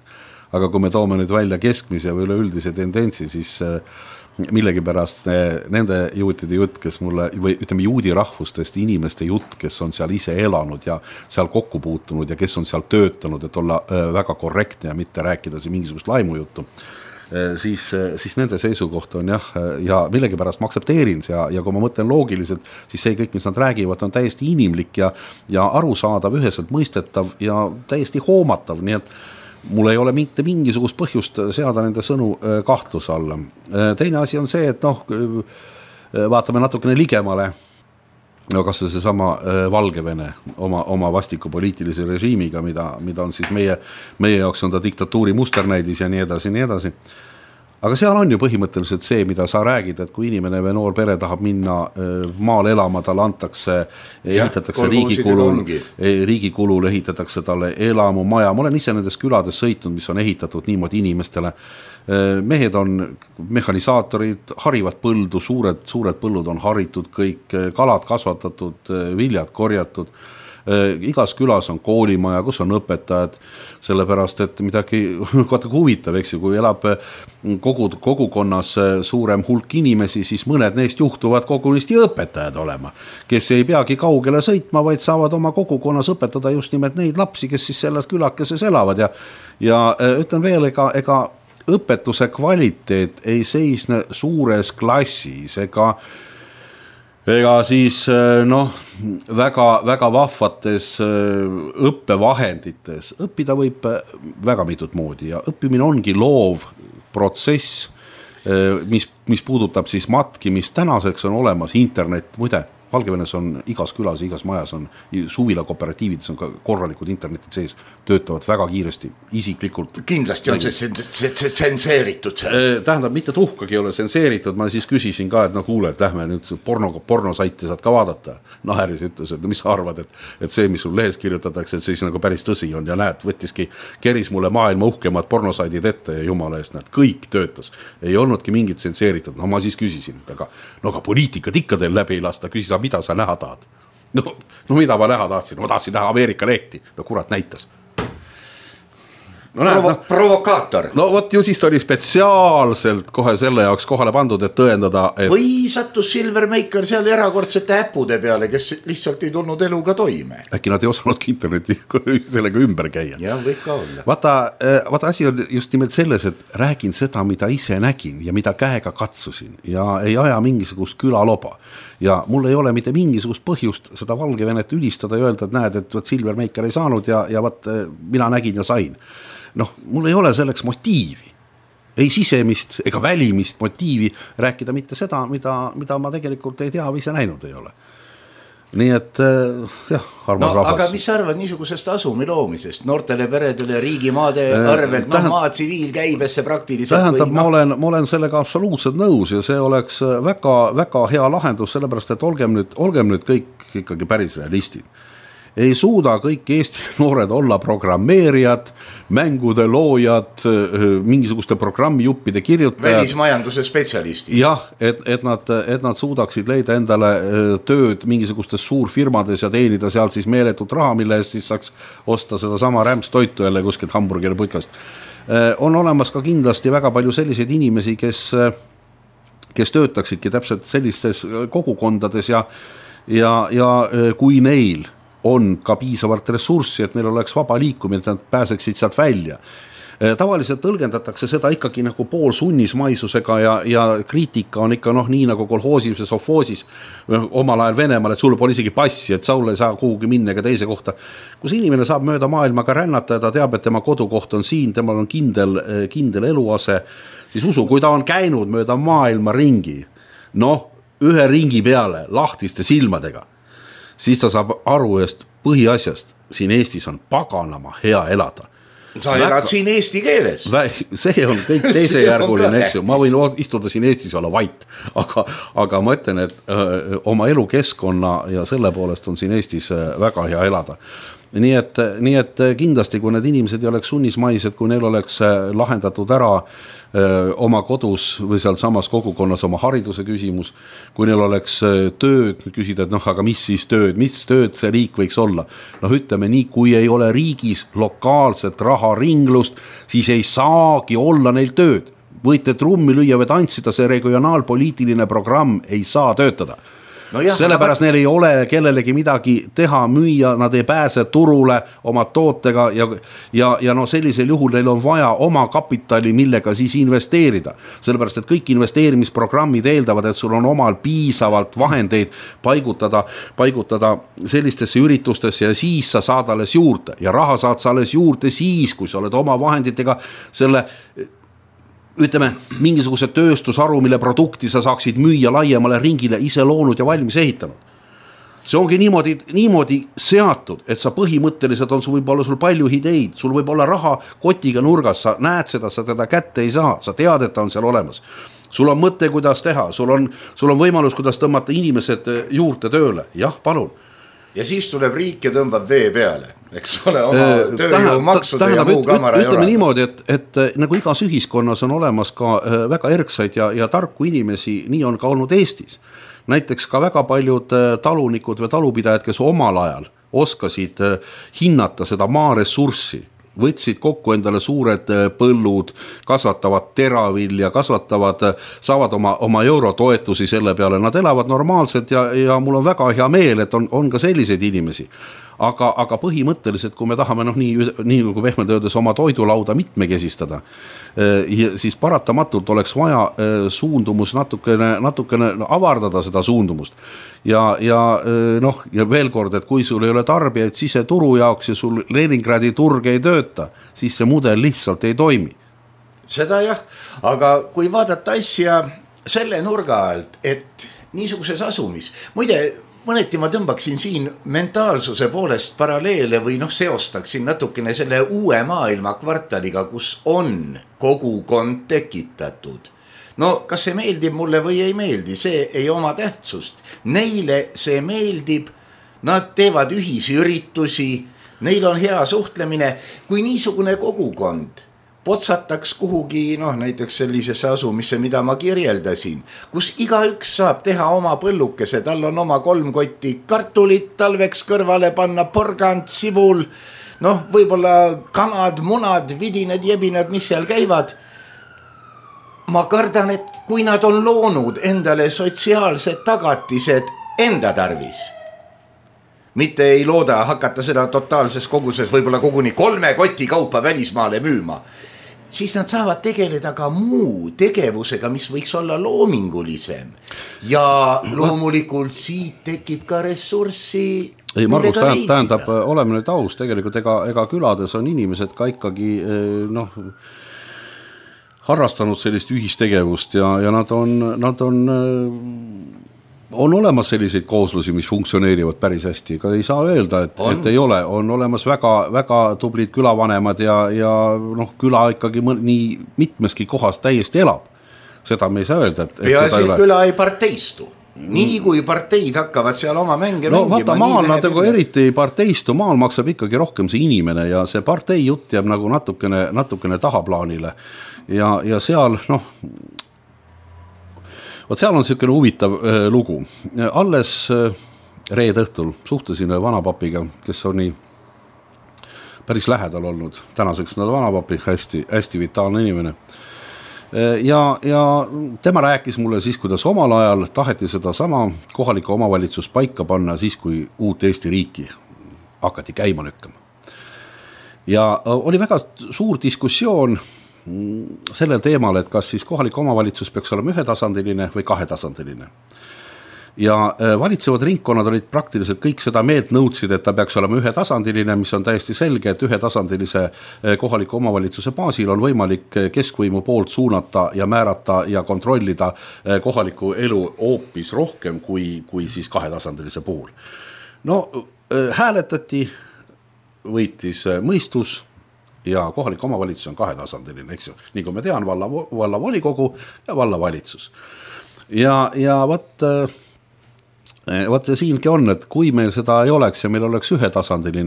aga kui me toome nüüd välja keskmise või üleüldise tendentsi, siis millegipärast nende juutide jutt, kes mulle, või ütleme juudi rahvustest inimeste jutt, kes on seal ise elanud ja seal kokku puutunud ja kes on seal töötanud, et olla väga korrektne ja mitte rääkida siin mingisugust laimujuttu, siis, siis nende seisukoht on jah, ja millegipärast ma aktsepteerin see ja, ja kui ma mõtlen loogiliselt, siis see kõik, mis nad räägivad, on täiesti inimlik ja, ja arusaadav, üheselt mõistetav ja täiesti hoomatav, nii et mul ei ole mitte mingisugust põhjust seada nende sõnu kahtluse alla. Teine asi on see, et noh, vaatame natukene ligemale, no kas või see sama Valgevene oma, oma vastiku poliitilise režiimiga, mida, mida on siis meie, meie jaoks on ta diktatuuri musternäidis ja nii edasi, nii edasi. Aga seal on ju põhimõtteliselt see, mida sa räägid, et kui inimene või noor pere tahab minna maal elama, talle antakse, ehitatakse riigi kulul, riigi kulul ehitatakse talle elamu maja. Ma olen ise nendes külades sõitnud, mis on ehitatud niimoodi inimestele. Mehed on mehanisaatorid, harivad põldu, suured, suured põllud on haritud, kõik kalad kasvatatud, viljad korjatud. Igas külas on koolimaja, kus on õpetajad, sellepärast, et midagi huvitav, eks ju, kui elab kogu, kogukonnas suurem hulk inimesi, siis mõned neist juhtuvad kogunisti õpetajad olema, kes ei peagi kaugele sõitma, vaid saavad oma kogukonnas õpetada just nimelt neid lapsi, kes siis selles külakeses elavad ja, ja ütlen veel, ega, ega õpetuse kvaliteet ei seisne suures klassis, ega ega siis noh, väga, väga vahvates õppevahendites. Õppida võib väga mitut moodi ja õppimine ongi loov protsess, mis, mis puudutab siis matki, mis tänaseks on olemas internet, muide, Valgevenes on igas külas, igas majas on suvila kooperatiivides on ka korralikud internetid sees, töötavad väga kiiresti, isiklikult.
Kindlasti on see, see, see senseeritud see.
Tähendab, mitte tuhkagi ei ole senseeritud, ma siis küsisin ka, et no kuule, et lähme nüüd porno, pornosaiti saad ka vaadata. Naheris ütles, et mis sa arvad, et, et see, mis sul lehes kirjutatakse, et see siis nagu päris tõsi on ja näed, võttiski, keris mulle maailma uhkemad pornosaidid ette ja jumala eest, näed, kõik töötas. Ei olnudki mingit senseeritud, no ma siis küsisin, aga, no aga poliitikat ikka teil läbi ei lasta, küsis, mida sa näha tahad? No, no mida ma näha tahtsin? Ma tahtsin näha Ameerika lehti. No kurat näitas. No, näed,
Provo-
no,
provokaator.
No vot ju siis ta oli spetsiaalselt kohe selle jaoks kohale pandud, et tõendada, et...
Või sattus Silvermaker seal erakordsete äppude peale, kes lihtsalt ei tulnud eluga toime.
Äkki nad ei osanudki interneti sellega ümber käia.
Ja võib ka olla.
Vaata, vaata asi on just nimelt selles, et räägin seda, mida ise nägin ja mida käega katsusin ja ei aja mingisugust külaloba. Ja mul ei ole mitte mingisugust põhjust seda Valgevenet ülistada ja öelda, et näed, et võt Silvermaker ei saanud ja, ja võt mina nägin ja sain. Noh, mul ei ole selleks motiivi. Ei sisemist ega välimist motiivi rääkida mitte seda, mida, mida ma tegelikult ei tea või ise näinud ei ole. Nii et jah, armas
no,
rahvas.
Aga mis sa arvad niisugusest asumi loomisest? Noortele peredele riigimaade arvelt, no maa tsiviilkäibesse praktiliselt.
Tähendab,
või,
ma, olen, ma olen sellega absoluutselt nõus ja see oleks väga, väga hea lahendus, sellepärast, et olgem nüüd, olgem nüüd kõik ikkagi päris realistid. Ei suuda kõik Eesti noored olla programmeerijad, mängude loojad, mingisuguste programmijuppide kirjutajad.
Välismajanduse spetsialistid.
Jah, et, et, nad, et nad suudaksid leida endale tööd mingisugustes suurfirmades ja teenida seal siis meeletut raha, mille eest siis saaks osta seda sama rämpstoitu jälle kuskilt hamburgeri putkast. On olemas ka kindlasti väga palju selliseid inimesi, kes, kes töötaksidki täpselt sellistes kogukondades ja, ja, ja kui neil on ka piisavalt ressurssi, et neil oleks vaba liikumine, et nad pääseksid sealt välja. Tavaliselt tõlgendatakse seda ikkagi nagu pool sunnismaisusega ja, ja kriitika on ikka noh, nii nagu kolhoosiv see sofoosis omal ajal Venemaal, et sul pole isegi passi, et Saul ei saa kuhugi minna ega teise kohta. Kus inimene saab mööda maailmaga rännata ja ta teab, et tema kodukoht on siin, temal on kindel, kindel eluase, siis usu, kui ta on käinud mööda maailma ringi, noh, ühe ringi peale lahtiste silmadega, siis ta saab aru eest põhiasjast. Siin Eestis on paganama hea elada.
Sa elad Väga... siin eesti keeles.
See on kõik teisejärguline, eks ju. Ma võin istuda siin Eestis olla vait, aga, aga ma ütlen, et öö, oma elukeskkonna ja selle poolest on siin Eestis väga hea elada. nii et, nii et kindlasti, kui need inimesed ei oleks sunnismaised, kui neil oleks lahendatud ära öö, oma kodus või seal samas kogukonnas oma hariduse küsimus, kui neil oleks tööd, küsida, et noh, aga mis siis tööd, mis tööd see riik võiks olla? Noh, ütleme nii, kui ei ole riigis lokaalset raharinglust, siis ei saagi olla neil tööd. Võite trummi lüüa või tantsida, see regionaalpoliitiline programm ei saa töötada. No jah, sellepärast neil ei ole kellelegi midagi teha, müüa, nad ei pääse turule oma tootega ja, ja, ja no sellisel juhul neil on vaja oma kapitali, millega siis investeerida. Sellepärast, et kõik investeerimisprogrammid eeldavad, et sul on omal piisavalt vahendeid paigutada, paigutada sellistesse üritustesse ja siis sa saad alles juurde ja raha saad sa alles juurde siis, kui sa oled oma vahenditega selle ütleme, mingisuguse tööstusharu, mille produkti sa saaksid müüa laiemale ringile ise loonud ja valmis ehitanud. See ongi niimoodi, niimoodi seatud, et sa põhimõtteliselt on sul võib-olla sul palju ideid, sul võib olla raha kotiga nurgas, sa näed seda, sa teda kätte ei saa, sa tead, et ta on seal olemas. Sul on mõte, kuidas teha, sul on, sul on võimalus, kuidas tõmmata inimesed juurde tööle, jah, palun.
Ja siis tuleb riik ja tõmbab vee peale, eks ole, oma tööjõumaksude ja muu kamara
ütleme niimoodi, et, et nagu igas ühiskonnas on olemas ka väga erksaid ja, ja tarku inimesi, nii on ka olnud Eestis. Näiteks ka väga paljud talunikud või talupidajad, kes omal ajal oskasid hinnata seda maaressurssi, võtsid kokku endale suured põllud, kasvatavad teravilja, kasvatavad, saavad oma, oma eurotoetusi selle peale, nad elavad normaalselt ja, ja mul on väga hea meel, et on, on ka selliseid inimesi. Aga, aga põhimõtteliselt, kui me tahame noh, nii, nii nagu pehmelt öeldes oma toidulauda mitmekesistada, siis paratamatult oleks vaja suundumus natukene, natukene avardada seda suundumust. Ja, ja, noh, ja veel kord, et kui sul ei ole tarbijaid siseturu jaoks ja sul Leningradi turg ei tööta, siis see mudel lihtsalt ei toimi.
Seda jah, aga kui vaadata asja selle nurga alt, et niisuguses asumis, muide, mõneti ma tõmbaksin siin mentaalsuse poolest paralleele või noh, seostaksin natukene selle uue maailma kvartaliga, kus on kogukond tekitatud. No kas see meeldib mulle või ei meeldi, see ei oma tähtsust. Neile see meeldib, nad teevad ühisi üritusi, neil on hea suhtlemine, kui niisugune kogukond potsataks kuhugi, noh näiteks sellisesse asumisse, mida ma kirjeldasin, kus igaüks saab teha oma põllukese, tal on oma kolm kotti kartulit, talveks kõrvale panna porgand, sibul, noh võib-olla kanad, munad, vidinad, jebinad, mis seal käivad. Ma kardan, et kui nad on loonud endale sotsiaalsed tagatised enda tarvis, mitte ei looda hakata seda totaalses koguses võib-olla koguni kolme koti kaupa välismaale müüma, siis nad saavad tegeleda ka muu tegevusega, mis võiks olla loomingulisem. Ja loomulikult siit tekib ka ressurssi.
Ei, Margus, tähendab, tähendab, oleme nüüd aus, tegelikult ega, ega külades on inimesed ka ikkagi, noh, harrastanud sellist ühistegevust ja, ja nad on, nad on, on olemas selliseid kooslusi, mis funktsioneerivad päris hästi, ega ei saa öelda, et, et ei ole, on olemas väga, väga tublid külavanemad ja, ja noh, küla ikkagi mõn, nii mitmeski kohas täiesti elab. Seda me ei saa öelda, et, et
peaasi, et küla ei parteistu. Nii kui parteid hakkavad seal oma mänge
no,
mängima.
Vaata, maal nad nagu eriti parteistu, maal maksab ikkagi rohkem see inimene ja see partei jutt jääb nagu natukene, natukene tahaplaanile. Ja, ja seal, noh, võt seal on selline huvitav äh, lugu. Alles äh, reed õhtul suhtlesin vanapapiga, kes on nii päris lähedal olnud. Tänaseks nad vanapapi, hästi, hästi vitaalne inimene. Ja, ja tema rääkis mulle siis, kuidas omal ajal taheti seda sama kohalikku omavalitsus paika panna siis, kui uut Eesti riiki hakati käima lükkama. Ja oli väga suur diskussioon sellel teemal, et kas siis kohalik omavalitsus peaks olema ühetasandiline või kahetasandiline. Ja valitsevad ringkonnad olid praktiliselt kõik seda meelt nõudsid, et ta peaks olema ühetasandiline, mis on täiesti selge, et ühetasandilise kohaliku omavalitsuse baasil on võimalik keskvõimu poolt suunata ja määrata ja kontrollida kohaliku elu hoopis rohkem kui, kui siis kahetasandilise puhul. No hääletati, võitis mõistus ja kohalik omavalitsus on kahetasandiline, eks ju. Nii kui me tean, valla, valla volikogu ja valla valitsus. Ja, ja võt... Vaat siingi on, et kui meil seda ei oleks ja meil oleks ühetasandiline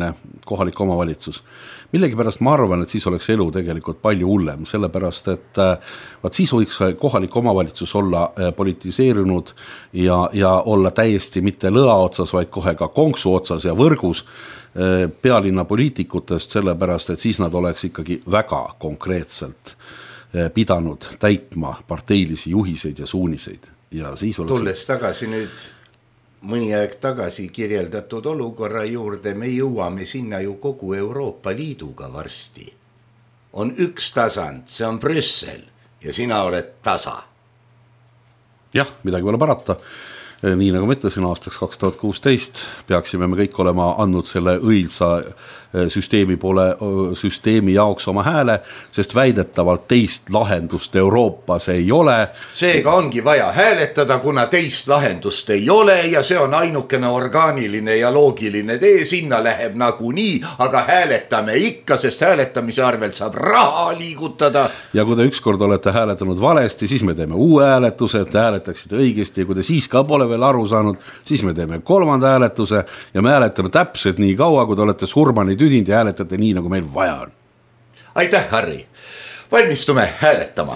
kohalik omavalitsus. Millegipärast ma arvan, et siis oleks elu tegelikult palju hullem, sellepärast et vaat siis võiks kohalik omavalitsus olla politiseerunud ja, ja olla täiesti mitte lõa otsas, vaid kohe ka konksu otsas ja võrgus pealinna poliitikutest, sellepärast et siis nad oleks ikkagi väga konkreetselt pidanud täitma parteilisi juhiseid ja suuniseid. Ja siis oleks...
Tulles tagasi nüüd mõni aeg tagasi kirjeldatud olukorra juurde, me jõuame sinna ju kogu Euroopa Liiduga varsti. On üks tasand, see on Brüssel ja sina oled tasa.
Jah, midagi pole parata. Nii nagu ma ütlesin, aastaks kaks tuhat kuusteist peaksime me kõik olema andnud selle õilsa süsteemi poole, süsteemi jaoks oma hääle, sest väidetavalt teist lahendust Euroopas ei ole.
Seega ongi vaja hääletada, kuna teist lahendust ei ole ja see on ainukene orgaaniline ja loogiline tee, sinna läheb nagu nii, aga hääletame ikka, sest hääletamise arvelt saab raha liigutada.
Ja kui te ükskord olete hääletanud valesti, siis me teeme uue hääletuse, et te hääletaksite õigesti ja kui te siis ka pole veel aru saanud, siis me teeme kolmanda hääletuse ja me hääletame täpselt nii kaua, kui te olete surmani tüdinud ja hääletate nii, nagu meil vaja on.
Aitäh, Harri! Valmistume hääletama.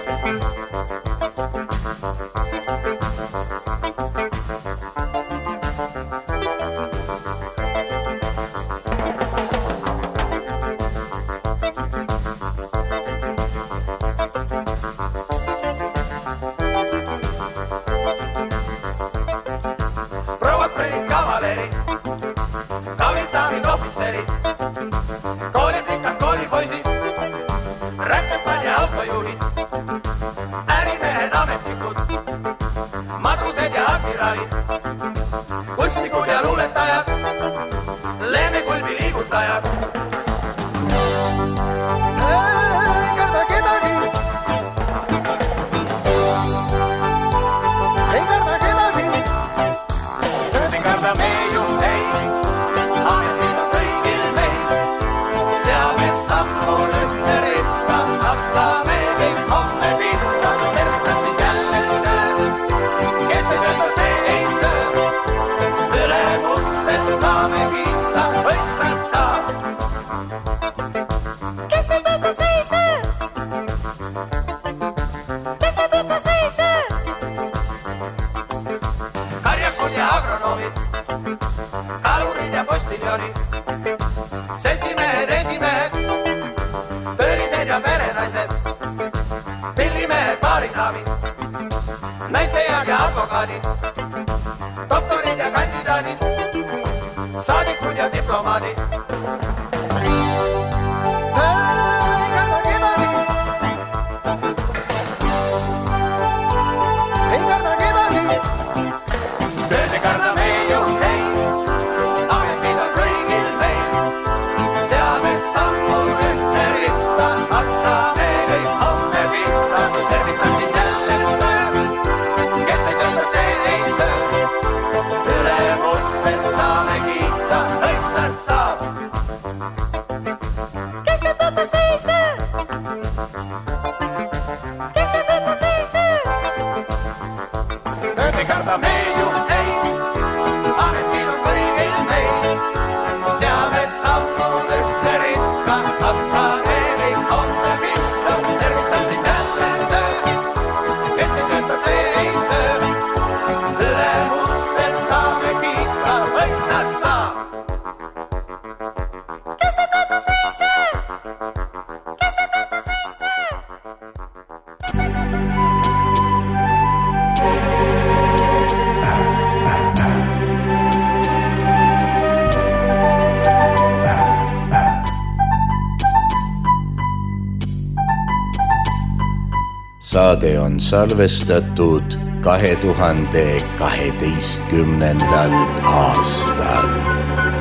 Saade on salvestatud kahe tuhande kaheteistkümnendal aastal.